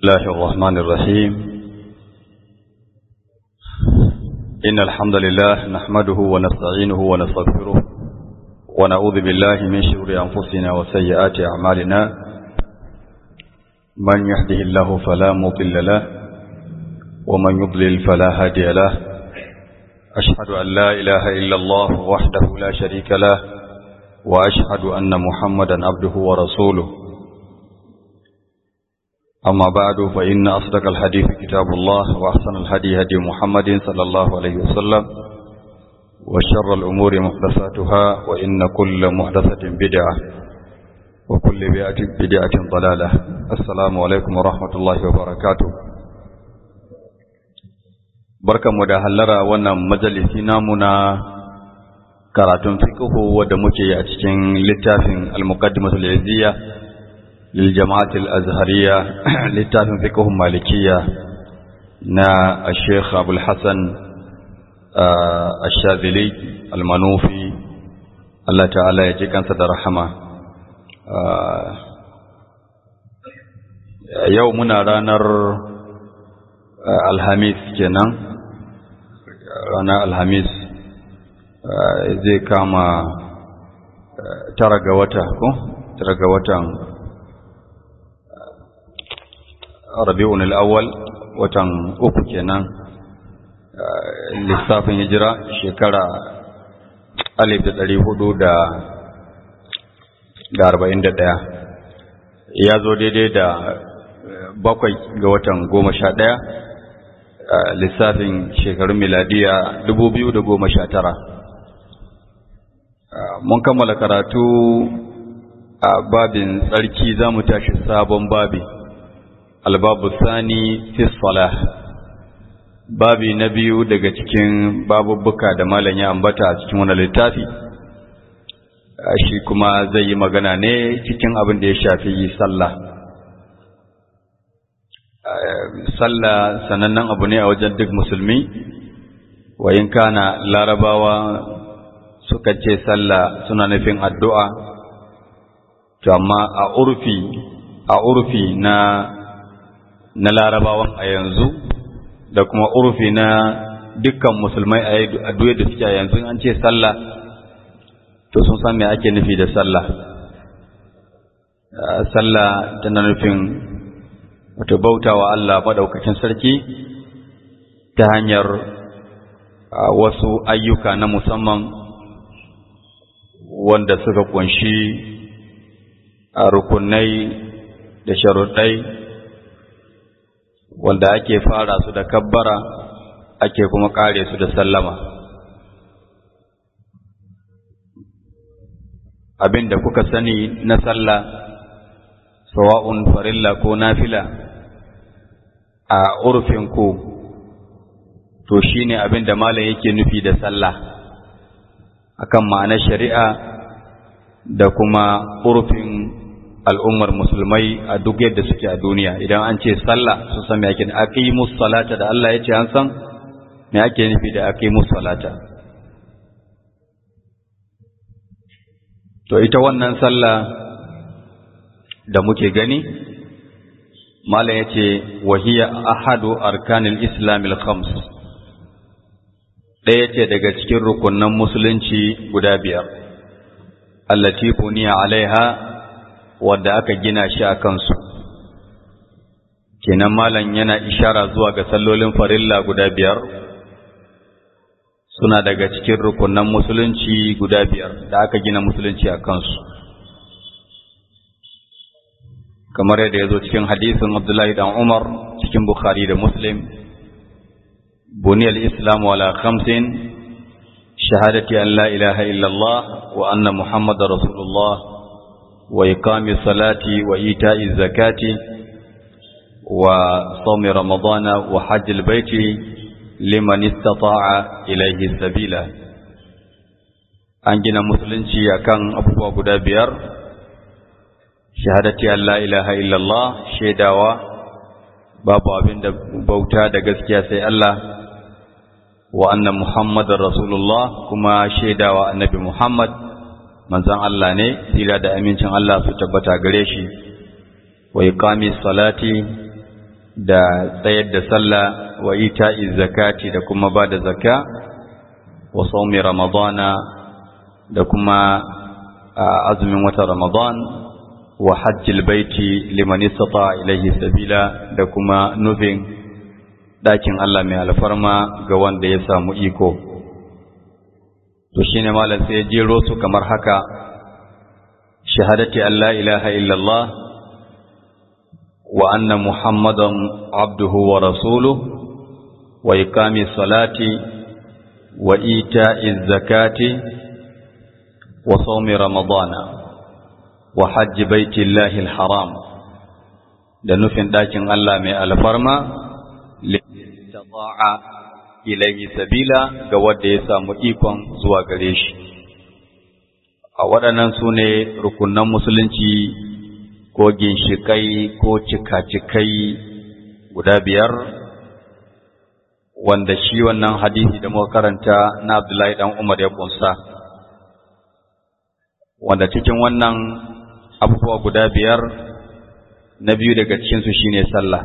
الله الرحمن الرحيم إن الحمد لله نحمده ونستعينه ونستغفره ونعوذ بالله من شرور أنفسنا وسيئات أعمالنا من يهده الله فلا مضل له ومن يضلل فلا هادي له أشهد أن لا إله إلا الله وحده لا شريك له وأشهد أن محمدا عبده ورسوله أما بعد فإن أصدق الحديث كتاب الله وأحسن الهدي هدي محمد صلى الله عليه وسلم وشر الأمور محدثاتها وإن كل محدثة بدعة وكل بدعة ضلالة. السلام عليكم ورحمة الله وبركاته. بركة مدهلرة وانا مجلسي نامنا karatun fiqhu wadda muke a cikin littafin al-muqaddimatu al-izziya lil jama'ati al-azhariyya littafin fiqhu malikiyya na al-sheikh Abdul Hasan al-Shadhili al-Manufi Allah ta'ala ya ji kansa da rahama. Yau muna ranar Alhamis kenan, ranar Alhamis zai kama tara ga watan Rabi'un al-Awwal, watan uku kenan lissafin hijira, shekara 1441 ya zo daidai da 7 ga watan 11 lissafin shekarun miladiya 2019. Mun kammala karatu a babin tsarki, za mu tashi sabon babi, albabu sani fi salah, babi na biyu daga cikin babubbuka da malam ya ambata a cikin wannan littafi. Shi kuma zai yi magana ne cikin abin da ya shafi sallah. Sallah sanannen abu ne a wajen duk musulmi, wa in kana larabawa suka ce sallah suna nufin addu'a, to amma a urfi na larabawan a yanzu da kuma urfi na dukkan musulmai a duye da suke a yanzu, an ce sallah to sun san me ake nufi da sallah. Sallah tana nufin wato bautawa Allah madaukakin sarki ta hanyar wasu ayyuka na musamman wanda suka kunshi rukunai da sharuɗai, wanda ake fara su da kabbara ake kuma kare su da sallama. Abinda kuka sani na sallah, sawa'un farilla ko nafila, a urfin ku to shine abinda malam yake nufi da sallah akan ma'anar shari'a da kuma urfin al'ummar musulmai a duk yadda suke a duniya. Idan an ce sallah sun san me ake nufi. Aqimus salata da Allah ya ce an san me ake nufi da aqimus salata. To ita wannan sallah da muke gani, malam ya ce wahiya ahadu arkanil islamil khams, ɗaya ce daga cikin rukunan musulunci guda 5, allati buniya alaiha, wadda aka gina shi a kansu. Kenan malam yana ishara zuwa ga sallolin farilla guda 5 suna daga cikin rukunan musulunci guda 5 da aka gina musulunci a kansu, kamar yadda ya zo cikin hadisin Abdullahi dan Umar cikin Bukhari da Muslim. Buniyal Islamu ala 5: shahadati an la ilaha illallah wa anna Muhammadar Rasulullah wa iqami salati wa ita'i zakati wa sawmi ramadana wa hajjil baiti liman istata'a ilayhi sabila. An gina musulunci akan abubuwa guda 5: shahadati an la ilaha illallah, shaidawa babu abin da bauta da gaskiya sai Allah, wa anna Muhammadar Rasulullah, kuma shaidawa annabi Muhammad manzon Allah ne, tsira da amincin Allah su tabbata gare shi, wa iqamis salati, da tsayar da sallah wa ita'iz zakati da kuma ba da zakka wa sawmi ramadana da kuma azumin watan ramadan wa hajjil baiti liman istata ilayhi sabila da kuma nufin dakin Allah mai alfarma ga wanda ya samu iko. To shine malam sai ya jero su kamar haka: shahadati an la ilaha illallah wa anna muhammadan abduhu wa rasuluhu wa iqamis salati wa ita'iz zakati wa sawmi ramadana wa hajji baitillahi alharam da nufin dakin Allah mai alfarma listata'a ilayhi sabila ga wanda ya samu ikon zuwa gare shi. A waɗannan su ne rukunan musulunci ko ginshikai ko cika-cikai guda biyar wanda shi wannan hadisi da muka karanta na Abdullahi dan Umar ya kunsa, wanda cikin wannan abubuwa guda biyar na biyu daga cikinsu shine sallah.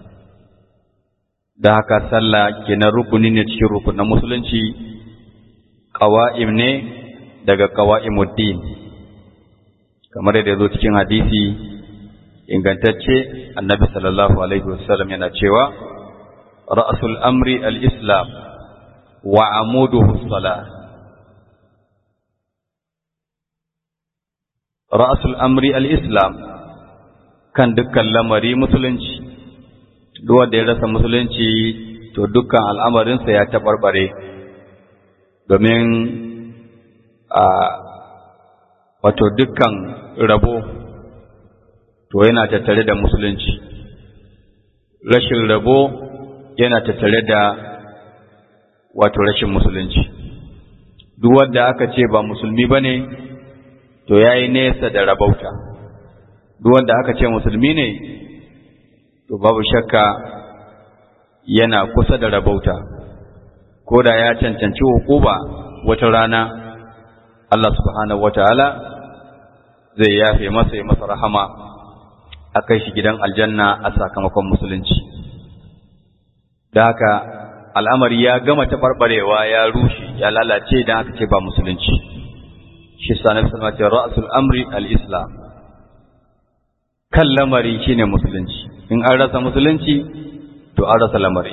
Da haka sallah kenan rukuni ne cikin rukunan musulunci, qawa'im ne daga qawa'imuddin, kamar yadda zo cikin hadisi ingantacce annabi sallallahu alaihi wasallam yana cewa ra'sul amri al-islam wa amuduhu as-salah. Ra'sul amri al-islam, kan dukkan lamari musulunci. Duk wanda ya rasa musulunci to dukkan al'amarinsa ya tabarbare, domin wato dukkan rabo to yana tattare da musulunci, rashin rabo yana tattare da wato rashin musulunci. Duk wanda aka ce ba musulmi bane to yayi nesa da rabauta, duk wanda aka ce musulmi ne to babu shakka yana kusa da rabauta, ko da ya cancanci hukuba wata rana Allah subhanahu wataala zai yafe masa, ya masa rahama, a kai shi gidan aljanna a sakamakon musulunci. Da haka al'amari ya gama taɓarɓarewa, ya rushe, ya lalace idan aka ce ba musulunci. Shi sanar sama ce ra'asul amri al-islam, kan lamari shine musulunci. In an rasa musulunci to an rasa lamari,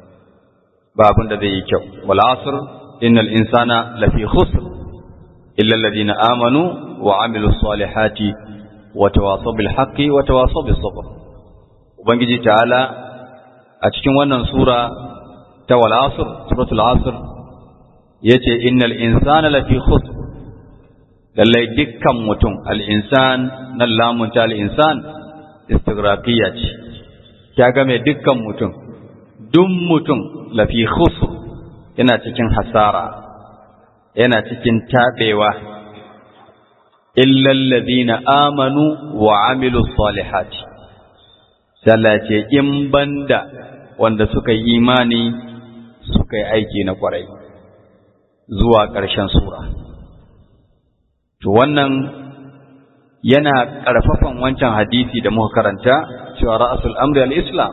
ba abin da zai yi kyau. Wal asr innal insana lafi khusr illa alladhina amanu wa amilus salihati wa tawasaw bil haqqi wa tawasaw bis sabr. Ubangiji ta'ala a cikin wannan sura ta wal asr, suratul asr, yace innal insana lafi khusr, lallai dukkan mutum, al insan nan lamun ta al insan istighraqiya ce, ta game dukkan mutum. Duk mutum lafi khusr, yana cikin hasara, yana cikin tabewa, illa alladhina amanu wa amilus salihati, sallace in banda wanda suka yi imani suka yi aiki na kwarai, zuwa ƙarshen sura. To wannan yana ƙarfafan wancan hadisi da muka karanta cewa ra'asul amri al-islam.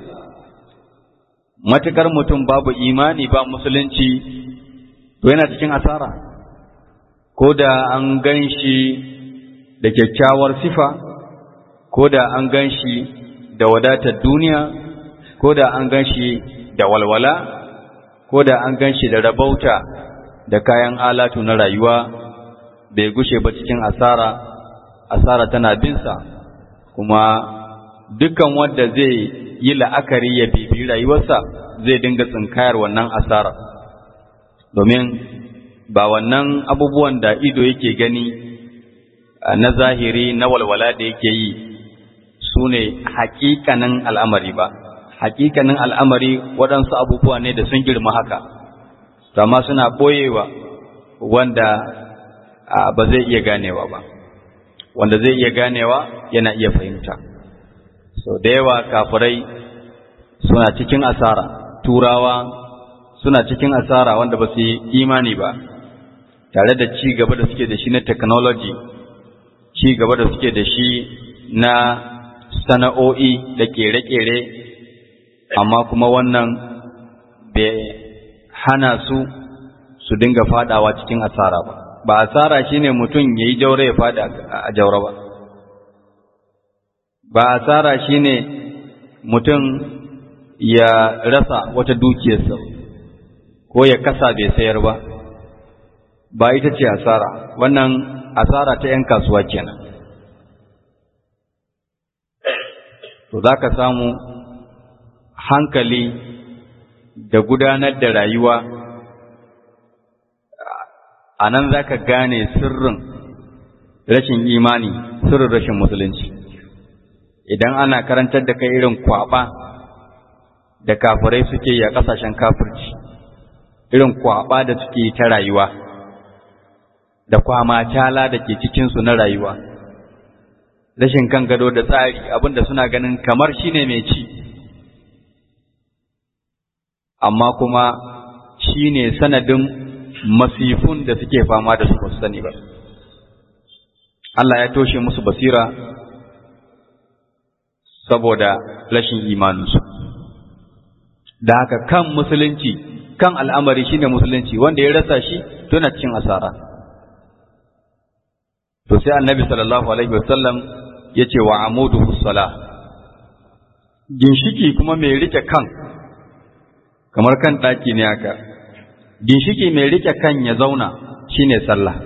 Matukar mutum babu imani ba musulunci to yana cikin asara, ko da an ganshi da kyakkyawar sifa, ko da an ganshi da wadatar duniya, ko da an ganshi da walwala, ko da an ganshi da rabauta da kayan alatu na rayuwa, bai gushe ba cikin asara. Asara tana binsa, kuma dukkan wanda zai yi la'akari ya bibi rayuwarsa zai dinga tsinkayar wannan asara, domin ba wannan abubuwan da ido yake gani na zahiri na walwala da yake yi su ne hakikanin al'amari ba. Hakikanin al'amari waɗansu abubuwa ne da sun girma haka, amma suna ɓoyewa wanda ba zai iya ganewa ba. Wanda zai iya ganewa yana iya fahimta. So da yawa kafirai suna cikin asara, turawa suna cikin asara wanda ba su yi imani ba, tare da ci gaba da suke da shi na technology, ci gaba da suke da shi na sana'o'i da kere-kere amma kuma wannan bai hana su dinga fadawa cikin asara ba asara shine mutum yayi jaure ya fada a jaure ba asara shine mutum ya rasa wata dukiyarsa ko ya kasa bai sayar ba ita ce asara, wannan asara ta 'yan kasuwa kenan. To za ka samu hankali da gudanar da rayuwa a nan za ka gane sirrin rashin imani, sirrin rashin musulunci. Idan ana karantar da kai irin kwaba da kafirai suke yi a ƙasashen kafirci, irin kwaba da suke yi ta rayuwa, da kwamacala da ke cikinsu na rayuwa, rashin kan gado da tsari, abinda suna ganin kamar shine mai ci, amma kuma shine sanadin masifun da suke fama da su ba su sani ba. Allah ya toshe musu basira saboda rashin imaninsu. Da haka kan musulunci, kan al'amari shine musulunci, wanda ya rasa shi tuna cikin asara. To sai annabi sallallahu alaihi wasallam ya ce wa amuduhu salah, ginshiki kuma mai rike kan, kamar kan ɗaki ne haka, ginshiki mai rike kan ya zauna shine sallah.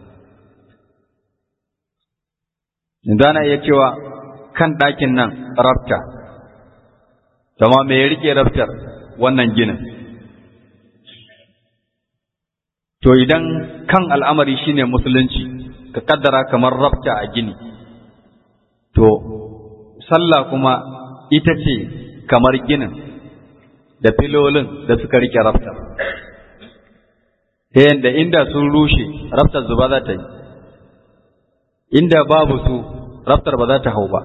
Zana iya cewa kan ɗakin nan rafta, sama mai rike raftar wannan ginin. To idan kan al'amari shine musulunci, ka kaddara kamar rafta a gini, to sallah kuma ita ce kamar ginin da filolin da suka rike raftar, ta yadda inda sun rushe raftar zuba za ta yi, inda babu su raftar ba za ta hau ba.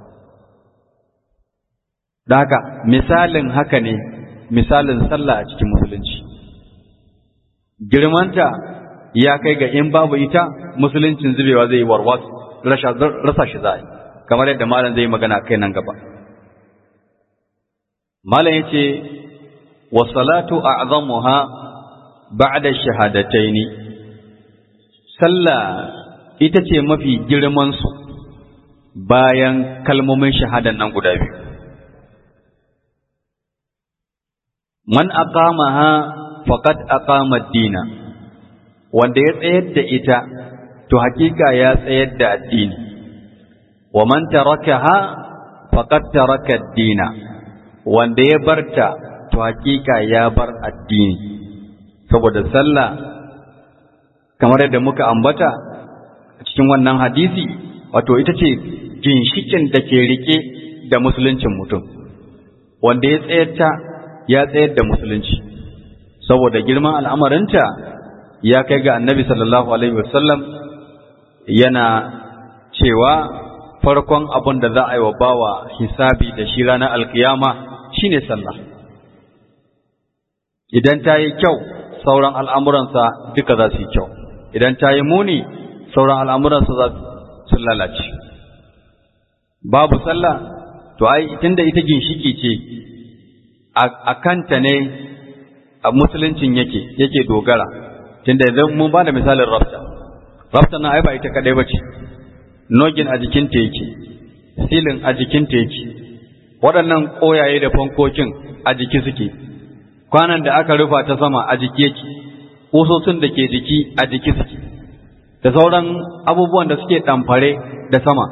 Da haka misalin haka ne misalin sallah a cikin musulunci. Girmanta ya kai ga in babu ita musuluncin zubewa zai yi warwas, rasa shi za a yi, kamar yadda malam zai magana kai nan gaba. Malam yace wa salatu a'zamuha ba'da shahadataini, sallah ita ce mafi girman su bayan kalmomin shahadan nan guda biyu. Man aqamaha faqad aqama ad-dina, wanda ya tsayar da ita to hakika ya tsayar da addini. Wa man tarakaha faqad taraka ad-dina, wanda ya barta to hakika ya bar addini. Saboda sallah kamar yadda muka ambata a cikin wannan hadisi, wato ita ce ginshikin da ke rike da musuluncin mutum, wanda ya tsayar ya tsayar da musulunci. Saboda girman al'amarinta ya kai ga annabi sallallahu alaihi wasallam yana cewa farkon abin da za a yi wa bawa hisabi da shi ranar alkiyama shine sallah. Idan ta yi kyau sauran al'amuransa duka za su yi kyau, idan ta yi muni sauran al'amuransa za su lalace. Babu sallah to ai tunda ita ginshiki ce, a kanta ne a musuluncin yake dogara. Tunda idan mun ba da misalin rafta na ai ba ita kadai bace, nogin a jikinta yake, silin a jikinta yake, waɗannan ƙoyaye da fankokin a jiki suke, kwanan da aka rufa ta sama a jiki yake, ƙusosin da ke jiki a jiki suke, da sauran abubuwan da suke ɗamfare da sama.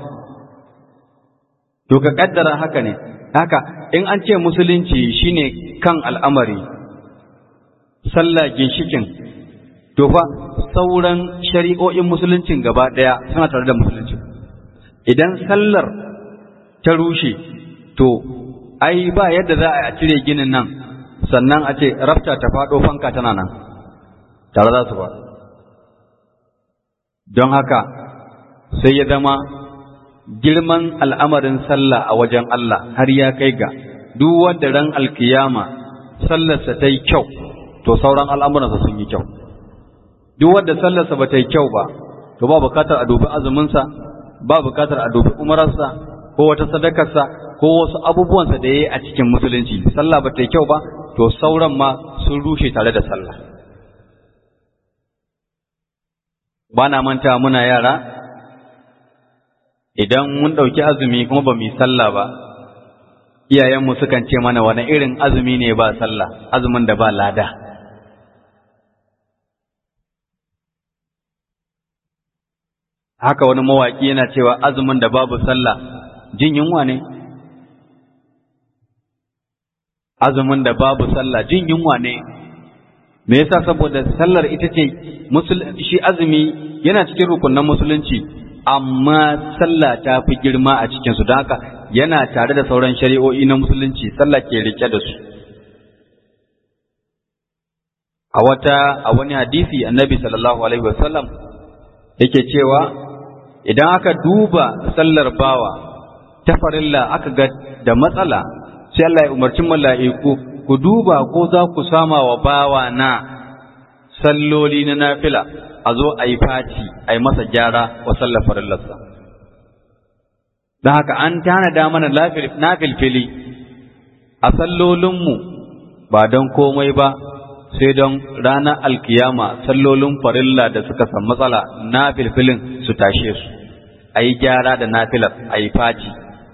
To ka ƙaddara haka ne, haka in an ce musulunci shine kan al'amari, sallah ginshikin, to fa sauran shari'o'in musuluncin gaba ɗaya suna tare da musulunci. Idan sallar ta rushe, to ai ba yadda za a cire ginin nan sannan a ce rafta ta faɗo fanka tana nan tare za su ba. Don haka sai ya zama girman al'amarin sallah a wajen Allah har ya kai ga duk wanda ran alkiyama sallarsa ta yi kyau, to sauran al'amuransa sun yi kyau. Duk wanda sallarsa ba ta yi kyau ba, to ba bukatar a dubi azuminsa, ba bukatar a dubi umararsa ko wata sadakarsa ko wasu abubuwansa da yayi a cikin musulunci sallah ba ta yi kyau ba to sauran ma sun rushe tare da sallah. Ba na manta muna yara idan mun ɗauki azumi kuma ba mu yi sallah ba iyayenmu sukan ce mana wani irin azumi ne ba sallah, azumin da ba lada. Haka wani mawaƙi yana cewa azumin da babu sallah jin yunwa ne. Azumin da babu sallah jin yunwa ne. Me yasa? Saboda sallar ita ce shi azumi yana cikin rukunin musulunci, amma sallah ta fi girma a cikin su, don haka yana tare da sauran shari'o'i na musulunci, sallah ke rike da su. A wani hadisi annabi sallallahu alaihi wasallam yake cewa idan aka duba sallar bawa ta farilla aka ga da matsala, sai Allah ya umarci mala'iku, ku duba ko za ku sama wa bawa na salloli na nafila, a zo a yi fati a yi masa gyara wa sallar farillarsa. Don haka an tanada mana nafilfili a sallolinmu ba don komai ba sai don ranar alkiyama sallolin farilla da suka san matsala nafilfilin su tashe su, a yi gyara da nafilar, a yi fati.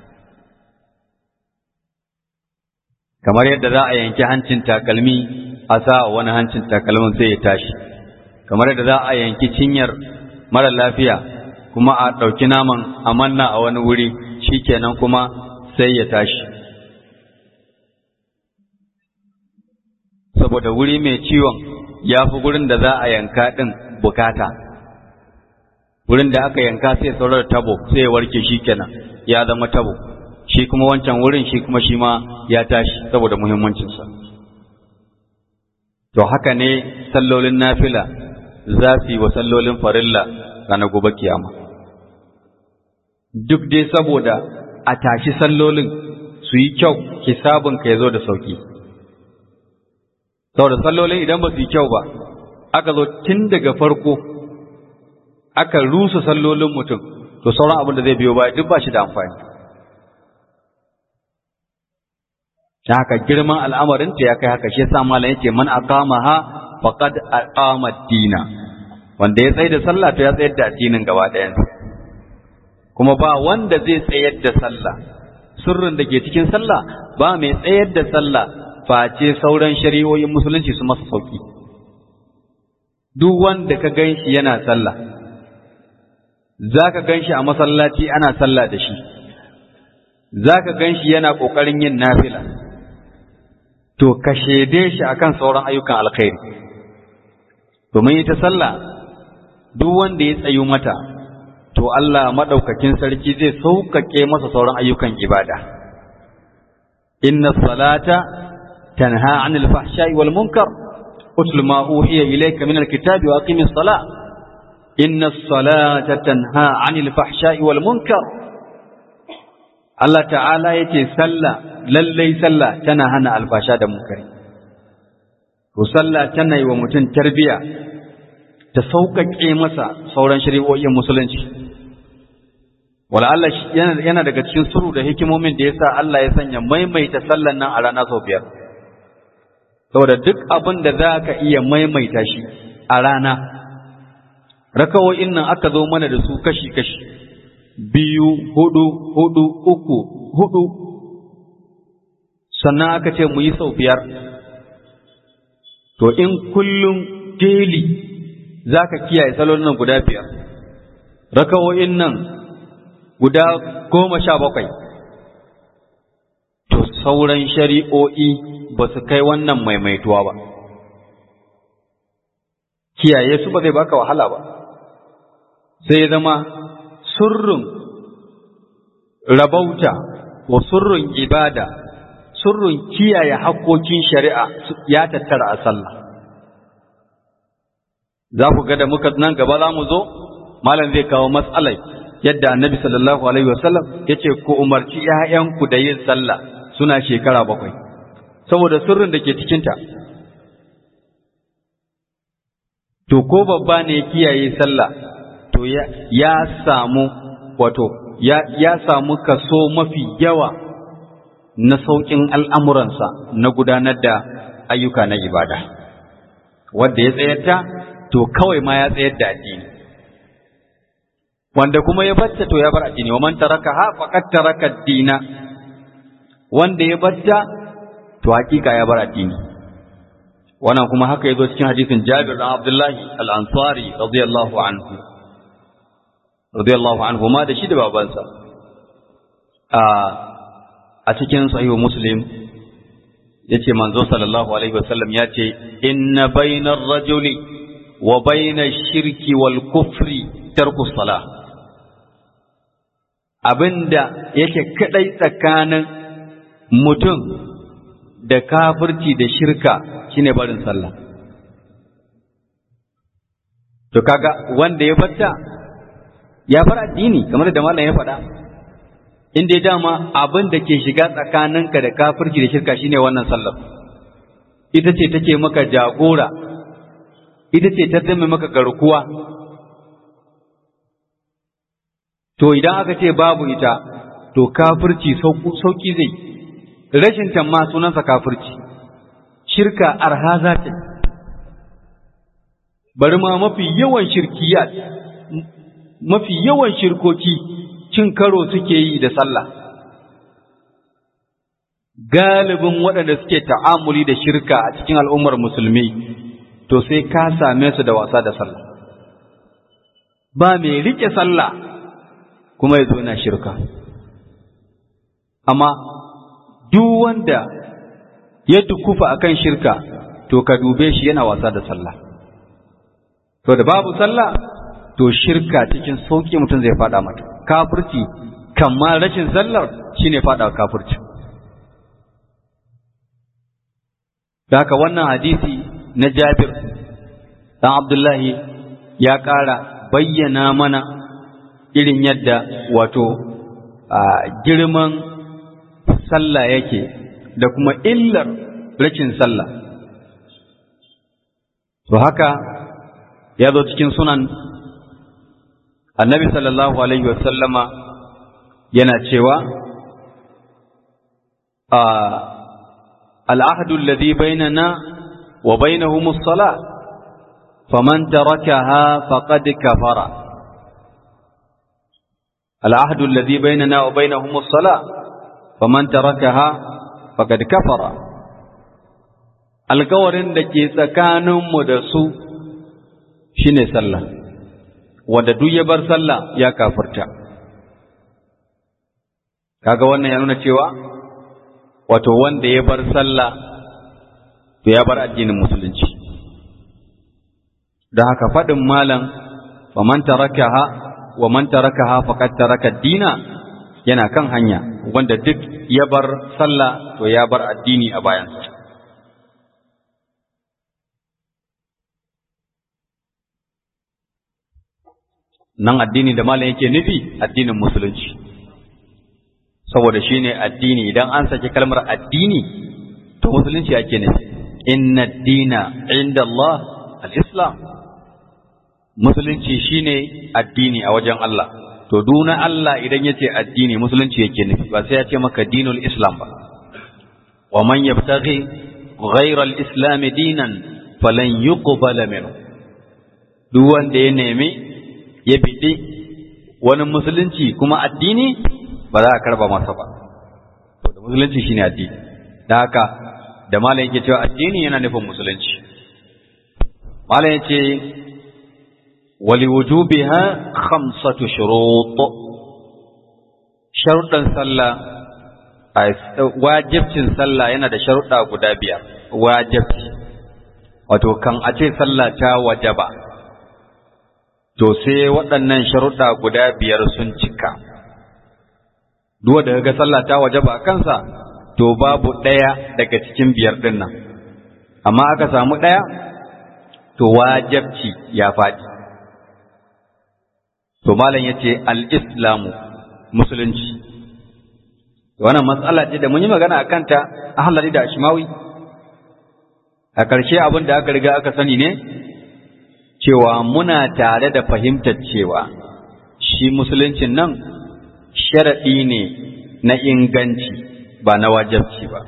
Kamar yadda za a yanki hancin takalmi a sa wani hancin takalmin sai ya tashi, kamar yadda za a yanki cinyar mara lafiya kuma a ɗauki naman a manna a wani wuri shikenan kuma sai ya tashi. Saboda wuri mai ciwon ya fi gurin da za a yanka ɗin bukata, wurin da aka yanka sai saurar tabo sai ya warke shikenan ya zama tabo, shi kuma wancan wurin shi kuma shi ma ya tashi saboda muhimmancinsa. To haka ne sallolin nafila za su yi wa sallolin farilla ranar gobe kiyama, duk dai saboda a tashi sallolin su yi kyau, hisabinka ya zo da sauki. Saboda sallolin idan ba su yi kyau ba, aka zo tun daga farko aka rusa sallolin mutum, to sauran abin da zai biyo baya duk ba shi da amfani. Ta haka girman al'amarinta ya kai haka, shi yasa malam yace man aqamaha faqad aqama ad-dina, wanda ya tsayar da sallah to ya tsayar da addinin gaba ɗayan. Kuma ba wanda zai tsayar da sallah, sirrin da ke cikin sallah ba mai tsayar da sallah face sauran shari'o'in musulunci su masa sauki. Duk wanda ka ganshi yana sallah, zaka ganshi a masallaci ana sallah da shi, zaka ganshi yana kokarin yin nafila, to ka shede shi akan sauran ayyukan alkhairi. Domin ita sallah duk wanda ya tsayu mata, to Allah madaukakin sarki zai sauƙaƙe masa sauran ayyukan ibada. Inna salata tanha 'anil fahsha'i wal munkar, utlu ma uhiya ilayka min alkitabi wa aqimis salah. Inna salata tanha 'anil fahsha'i wal munkar. Allah ta'ala yace sallah, lallai sallah tana hana alfasha da munkari. To sallah tana yi wa mutum tarbiya ta sauƙaƙe masa sauran shari'o'in musulunci. Wala Allah yana daga cikin suru da hikimomin da yasa Allah ya sanya maimaita sallan nan a rana sau 5. Saboda duk abin da za ka iya maimaita shi a rana, rakawo'in nan aka zo mana da su kashi-kashi, 2, 4, 4, 3, 4, sannan aka ce mu yi sau 5. To in kullum daily za ka kiyaye salolin nan guda 5, rakawo'in nan guda 17, to sauran shari'o'i ba su kai wannan maimaituwa ba. Kiyaye su ba zai baka wahala ba, sai zama sirrin rabauta wa sirrin ibada, sirrin kiyaye hakkokin shari'a ya tattara a sallah. Za ku ga da muka nan gaba za mu zo, malam zai kawo matsalai yadda annabi sallallahu alaihi wasallam ya ce ku umarci ‘ya'yanku da yin sallah suna shekara 7, saboda sirrin da ke cikinta. To ko babba ne ya kiyaye sallah, to ya samu wato ya samu kaso mafi yawa na sauƙin al'amuransa na gudanar da ayyuka na ibada. Wanda ya tsayar ta, to kawai ma ya tsayar da addini. Wanda kuma ya batta, to ya bar addini. Wa man tarakaha faqad taraka ad-dina. Wanda ya batta, to hakika ya bar addini. Wannan kuma haka yazo cikin hadisin Jabir bin Abdullah al-Ansari radiyallahu anhu ma da shi da babansa. A cikin sahihu Muslim yace manzo sallallahu alaihi wasallam yace inna bainar rajuli wa bainash shirki wal kufri tarku salah. Abinda yake kadai tsakanin mutum da kafirci da shirka shine barin sallah. To kaga wanda ya batta ya bar addini, kamar da mallam ya faɗa. Inda ya dama abin da ke shiga tsakaninka da kafirci da shirka shine wannan sallar. Ita ce take maka jagora, ita ce ta zama maka garkuwa. To idan aka ce babu ita, to kafirci sauki zai. Rashin tamma sunansa kafirci. Shirka arhaza ce. Bari ma mafi yawan shirkiyat, mafi yawan shirkoki cin karo suke yi da sallah. Galibin waɗanda suke ta'amuli da shirka a cikin al'ummar musulmi, to sai ka same su da wasa da sallah. Ba mai rike sallah kuma ya zo yana shirka. Amma duk wanda ya dukufa akan shirka, to ka dube shi yana wasa da sallah. To da babu sallah, to shirka cikin sauki mutum zai fada mata. Kafirci kamar rashin sallar shine fada kafirci. Da haka wannan hadisi na Jabir dan Abdullahi ya ƙara bayyana mana irin yadda wato girman sallah yake da kuma illar rashin sallah. To haka ya zo cikin sunan Annabi sallallahu alaihi wasallama yana cewa العهد الذي بيننا وبينهم الصلاة فمن تركها فقد كفر. العهد الذي بيننا وبينهم الصلاة فمن تركها فقد كفر. alƙawarin da ke tsakaninmu da su shine sallah, wanda duk ya bar sallah ya kafirta. Kaga wannan ya nuna cewa wato wanda ya bar sallah to ya bar addinin musulunci. Da haka faɗin malam wa man tarakaha faqad taraka ad-dina yana kan hanya, wanda duk ya bar sallah to ya bar addini a bayansa. Nan addini da malam yake nufi addinin musulunci, saboda shi ne addini. Idan an saki kalmar addini to musulunci ake nufi. Inna ad-dina inda Allah al-Islam. Musulunci shine addini a wajen Allah. To duna Allah idan yace addini musulunci yake nufi, ba sai ya ce maka dinul Islam ba. Wa man yabtaghi ghayra al-Islam dinan falan yuqbala minhu. Duk wanda ya nemi ya bidi wani musulunci kuma addini, ba za a karba masa ba. To da musulunci shine addini. Da haka da malam yake cewa addini yana nufin musulunci. Malam yace wali wujubiha khamsatu shurut. Sharuɗan sallah, wajibcin sallah yana da sharuɗa guda 5. Wajibci wato kan a ce sallah ta wajaba, to sai waɗannan sharuɗa guda 5 sun cika. Duk da ga sallah ta wajaba a kansa, to babu ɗaya daga cikin 5 ɗin nan. Amma aka samu ɗaya, to wajibci ya faɗi. To malam yace al-islamu, musulunci. Wannan matsala ce da mun yi magana akan ta a Ahlari da Ashmawi. A ƙarshe abin da aka riga aka sani ne cewa muna tare da fahimtar cewa shi musuluncin nan sharaɗi ne na inganci, ba na wajibci ba.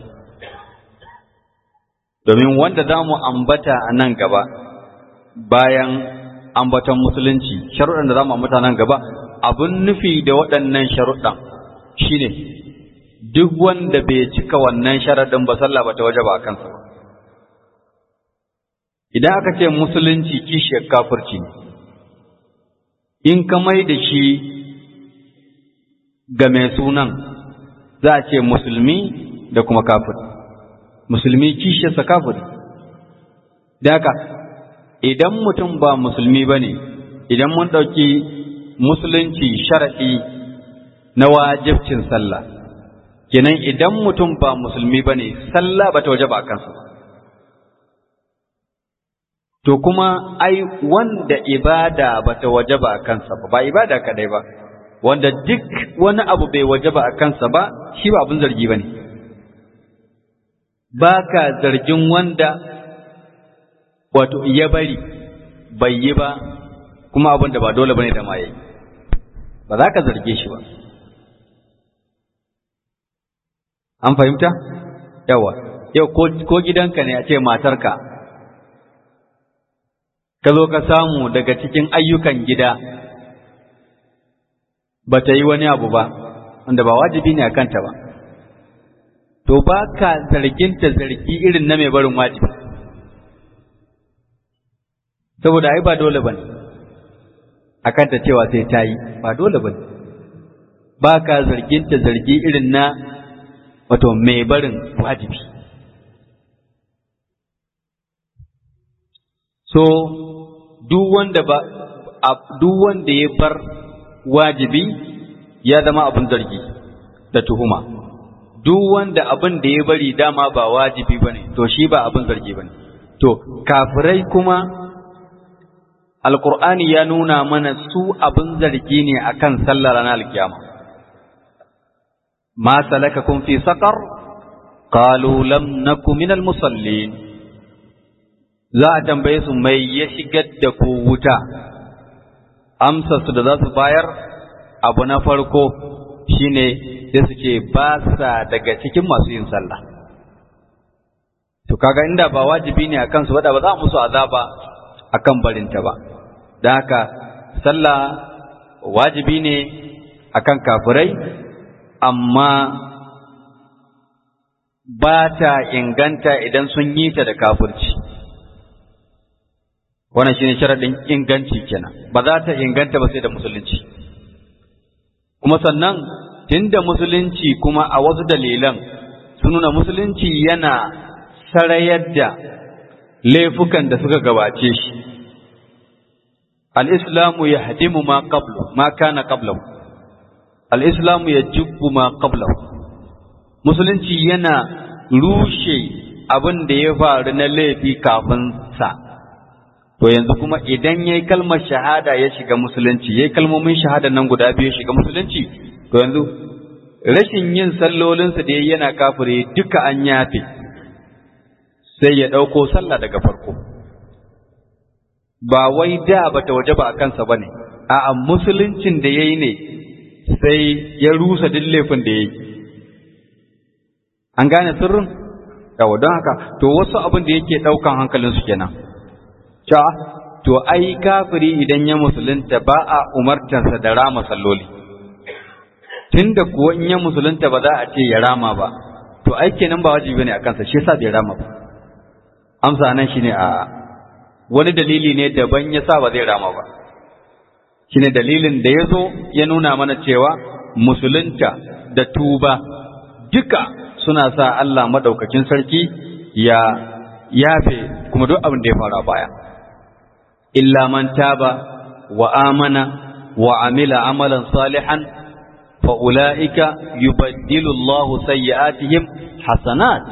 Domin wanda za mu ambata a nan gaba bayan ambaton musulunci, sharuɗan da za mu ambata nan gaba, abin nufi da waɗannan sharuɗan shine duk wanda bai cika wannan sharaɗin ba sallah ba ta wajaba a kansa ba. Idan aka ce musulunci kishiyar kafirci ne, in ka mai da shi ga mai sunan za a ce musulmi da kuma kafir. Musulmi kishiyarsa kafiri. Da haka idan mutum ba musulmi ba ne, idan mun ɗauki musulunci sharaɗi na wajibcin sallah, kenan idan mutum ba musulmi ba ne, sallah ba ta waje ba a kansa ba. To kuma ai wanda ibada ba ta waje ba a kansa ba ibada kadai ba, wanda duk wani abu bai waje ba a kansa ba, shi ba abin zargi ba ne. Ba ka zargin wanda wato ya bari bai yi ba, kuma abin da ba dole ba ne da ma yayi, ba za ka zarge shi ba. An fahimta? Yawa, yau ko gidanka ne a ce matarka, ka zo ka samu daga cikin ayyukan gida ba ta yi wani abu ba, wanda ba wajibi ne a kanta ba, to ba ka zarginta zargi irin na mai barin wajibi, saboda ai ba dole ba ne a kanta cewa sai ta yi, ba dole ba ne. Ba ka zarginta zargi irin na wato mai barin wajibi. So duk wanda ya bar wajibi ya zama abin zargi da tuhuma. Duk wanda abin da ya bari dama ba wajibi bane, to shi ba abin zargi bane. To kafirai kuma Alƙur'ani ya nuna mana su abin zargi ne akan sallar ranar alkiyama. Ma salakakum fi saqar qalu lam naku minal musallin. Za a tambaye su mai ya shigar da ku wuta, amsa su da za su bayar abu na farko shine sai su ce ba sa daga cikin masu yin sallah. To kaga inda ba wajibi ne akan su ba za musu azaba akan barinta ba. Dan haka sallah wajibi ne akan kafirai, amma ba ta inganta idan sun yi ta da kafirci. Wannan shine sharadin inganci kenan, ba za ta inganta ba sai da musulunci. Kuma sannan tunda musulunci kuma a wasu dalilan sun nuna musulunci yana sarayar da laifukan da suka gabace shi. Al-Islamu yahdimu ma qablu ma kana qablahu, al-Islamu yajubbu ma qablahu. Musulunci yana rushe abin da ya faru na laifi kafin sa. To yanzu kuma idan yayi kalmar shahada ya shiga musulunci, yayi kalmomin shahada nan guda biyu ya shiga musulunci, to yanzu rashin yin sallolinsa da yana kafire duka an yafe, sai ya ɗauko sallah daga farko. Ba wai da bata waje ba a kansa bane, a'a musuluncin da yayi ne sai ya rusa duk laifin da yayi. An gane sirrin? Yawa, don haka to wasu abin da yake ɗaukan hankalinsu kenan. To ai kafiri idan ya musulunta ba a umartarsa da rama salloli, tunda kuwa in ya musulunta ba za a ce ya rama ba, to ai kenan ba wajibi ne a kansa, shi yasa bai rama ba. Amsa nan shine a wani dalili ne daban yasa ba zai rama ba. Shine dalilin da yazo ya nuna mana cewa musulunta da tuba duka suna sa Allah madaukakin sarki ya yafe kuma duk abin da ya fara baya. Illa man taba wa amana wa amila amalan salihan fa ulaika yubaddilu Allahu sayyi'atihim hasanat.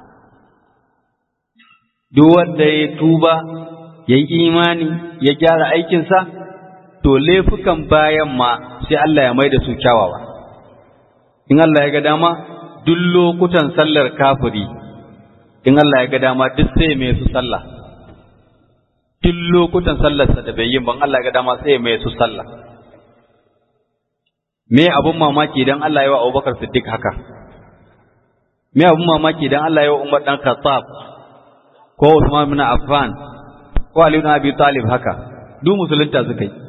Duk wanda ya tuba yayi imani ya gyara aikinsa, to laifukan bayan ma sai Allah ya maida su kyawawa. In Allah ya ga dama duk lokutan sallar kafiri, in Allah ya ga dama duk sai mai su sallah. Duk lokutan sallarsa da bai yin ban Allah ga dama sai mai su sallah. Me abun mamaki idan Allah ya wa Abubakar Siddiq haka, me abun mamaki dan Allah ya wa Umar dan Khattab ko Uthman ibn Affan ko Ali ibn Abi Talib haka duk musulunta suka yi,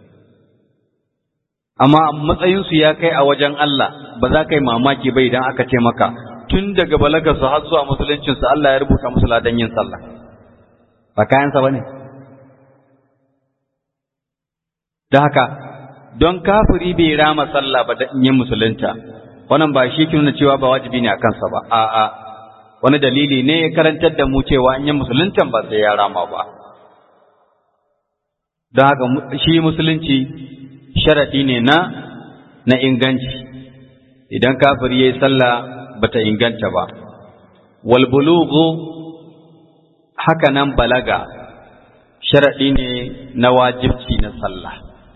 amma matsayinsu ya kai a wajen Allah ba za ka yi mamaki ba idan aka ce maka tun daga balagarsu har zuwa musuluncinsu Allah ya rubuta musu ladan yin sallah, ba kayansa ba ne. Da haka don kafiri bai rama sallah ba da yin musulunta, wannan ba shi ke nuna cewa ba wajibi ne a kansa ba, a'a wani dalili ne ya karantar da mu cewa in yin musuluntan ba sai ya rama ba. Don haka shi musulunci sharaɗi ne na inganci, idan kafiri ya yi sallah bata inganta ba. Wal bulughu haka nan balaga sharaɗi ne na wajibci na sallah.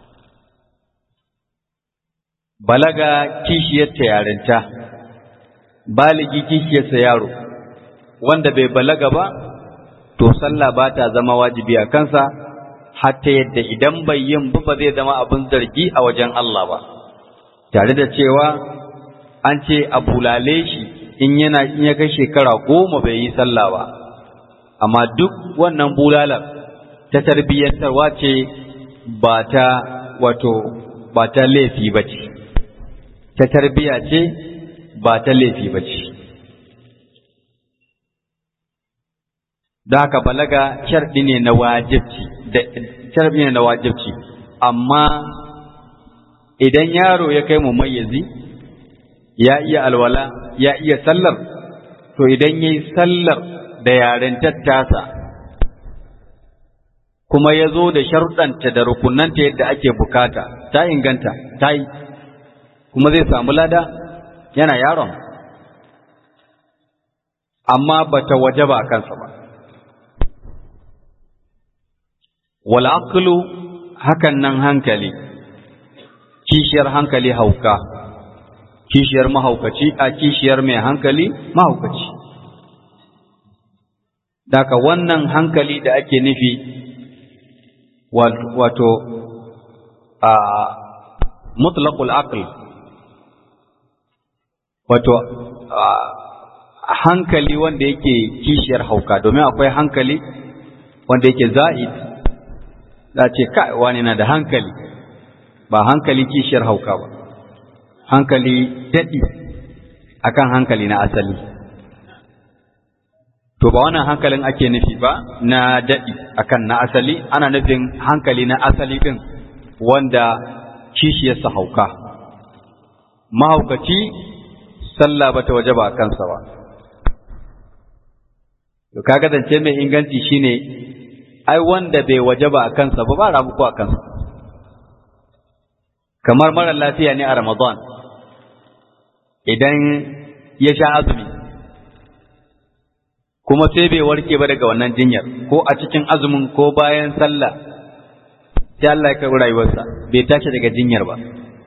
Balaga kishiyarta yarinta, baligi kishiyarsa yaro, wanda bai balaga ba to sallah ba ta zama wajibi a kansa, hatta yadda idan bai yin ba zai zama abin zargi a wajen Allah ba, tare da cewa an ce a bulale shi in ya kai shekara 10 bai yi sallah ba, amma duk wannan bulalar ta tarbiyyantarwa ce ba ta laifi ba ce, ta tarbiya ce ba ta laifi ba ce. Da haka balaga sharɗi ne na wajibci, amma idan yaro ya kai mumayyizi ya iya alwala ya iya sallar, to idan yayi sallar da yaren tattasa kuma ya zo da sharuɗanta da rukunanta yadda ake bukata, ta inganta, ta yi kuma zai samu lada yana yaron, amma bata wajaba a kansa ba. Wal aqlu hakan nan hankali, kishiyar hankali hauka, kishiyar mahaukaci a kishiyar mai hankali mahaukaci. Daka wannan hankali da ake nufi wato mutlaqul aql, wato hankali wanda yake kishiyar hauka, domin akwai hankali wanda yake za'id, za ce kai wani na da hankali, ba hankali kishiyar hauka ba, hankali daɗi akan hankali na asali. To ba wannan hankalin ake nufi ba na daɗi akan na asali, ana nufin hankali na asali ɗin wanda kishiyarsa hauka. Mahaukaci sallah bata wajaba a kansa ba. To kaga zance mai inganci shine ai wanda bai wajaba a kansa ba ramuko a kansa. Kamar mara lafiya ne a Ramadan, idan ya sha azumi kuma sai bai warke ba daga wannan jinyar, ko a cikin azumin ko bayan sallah, sai Allah ya karɓi rayuwarsa bai tashi daga jinyar ba.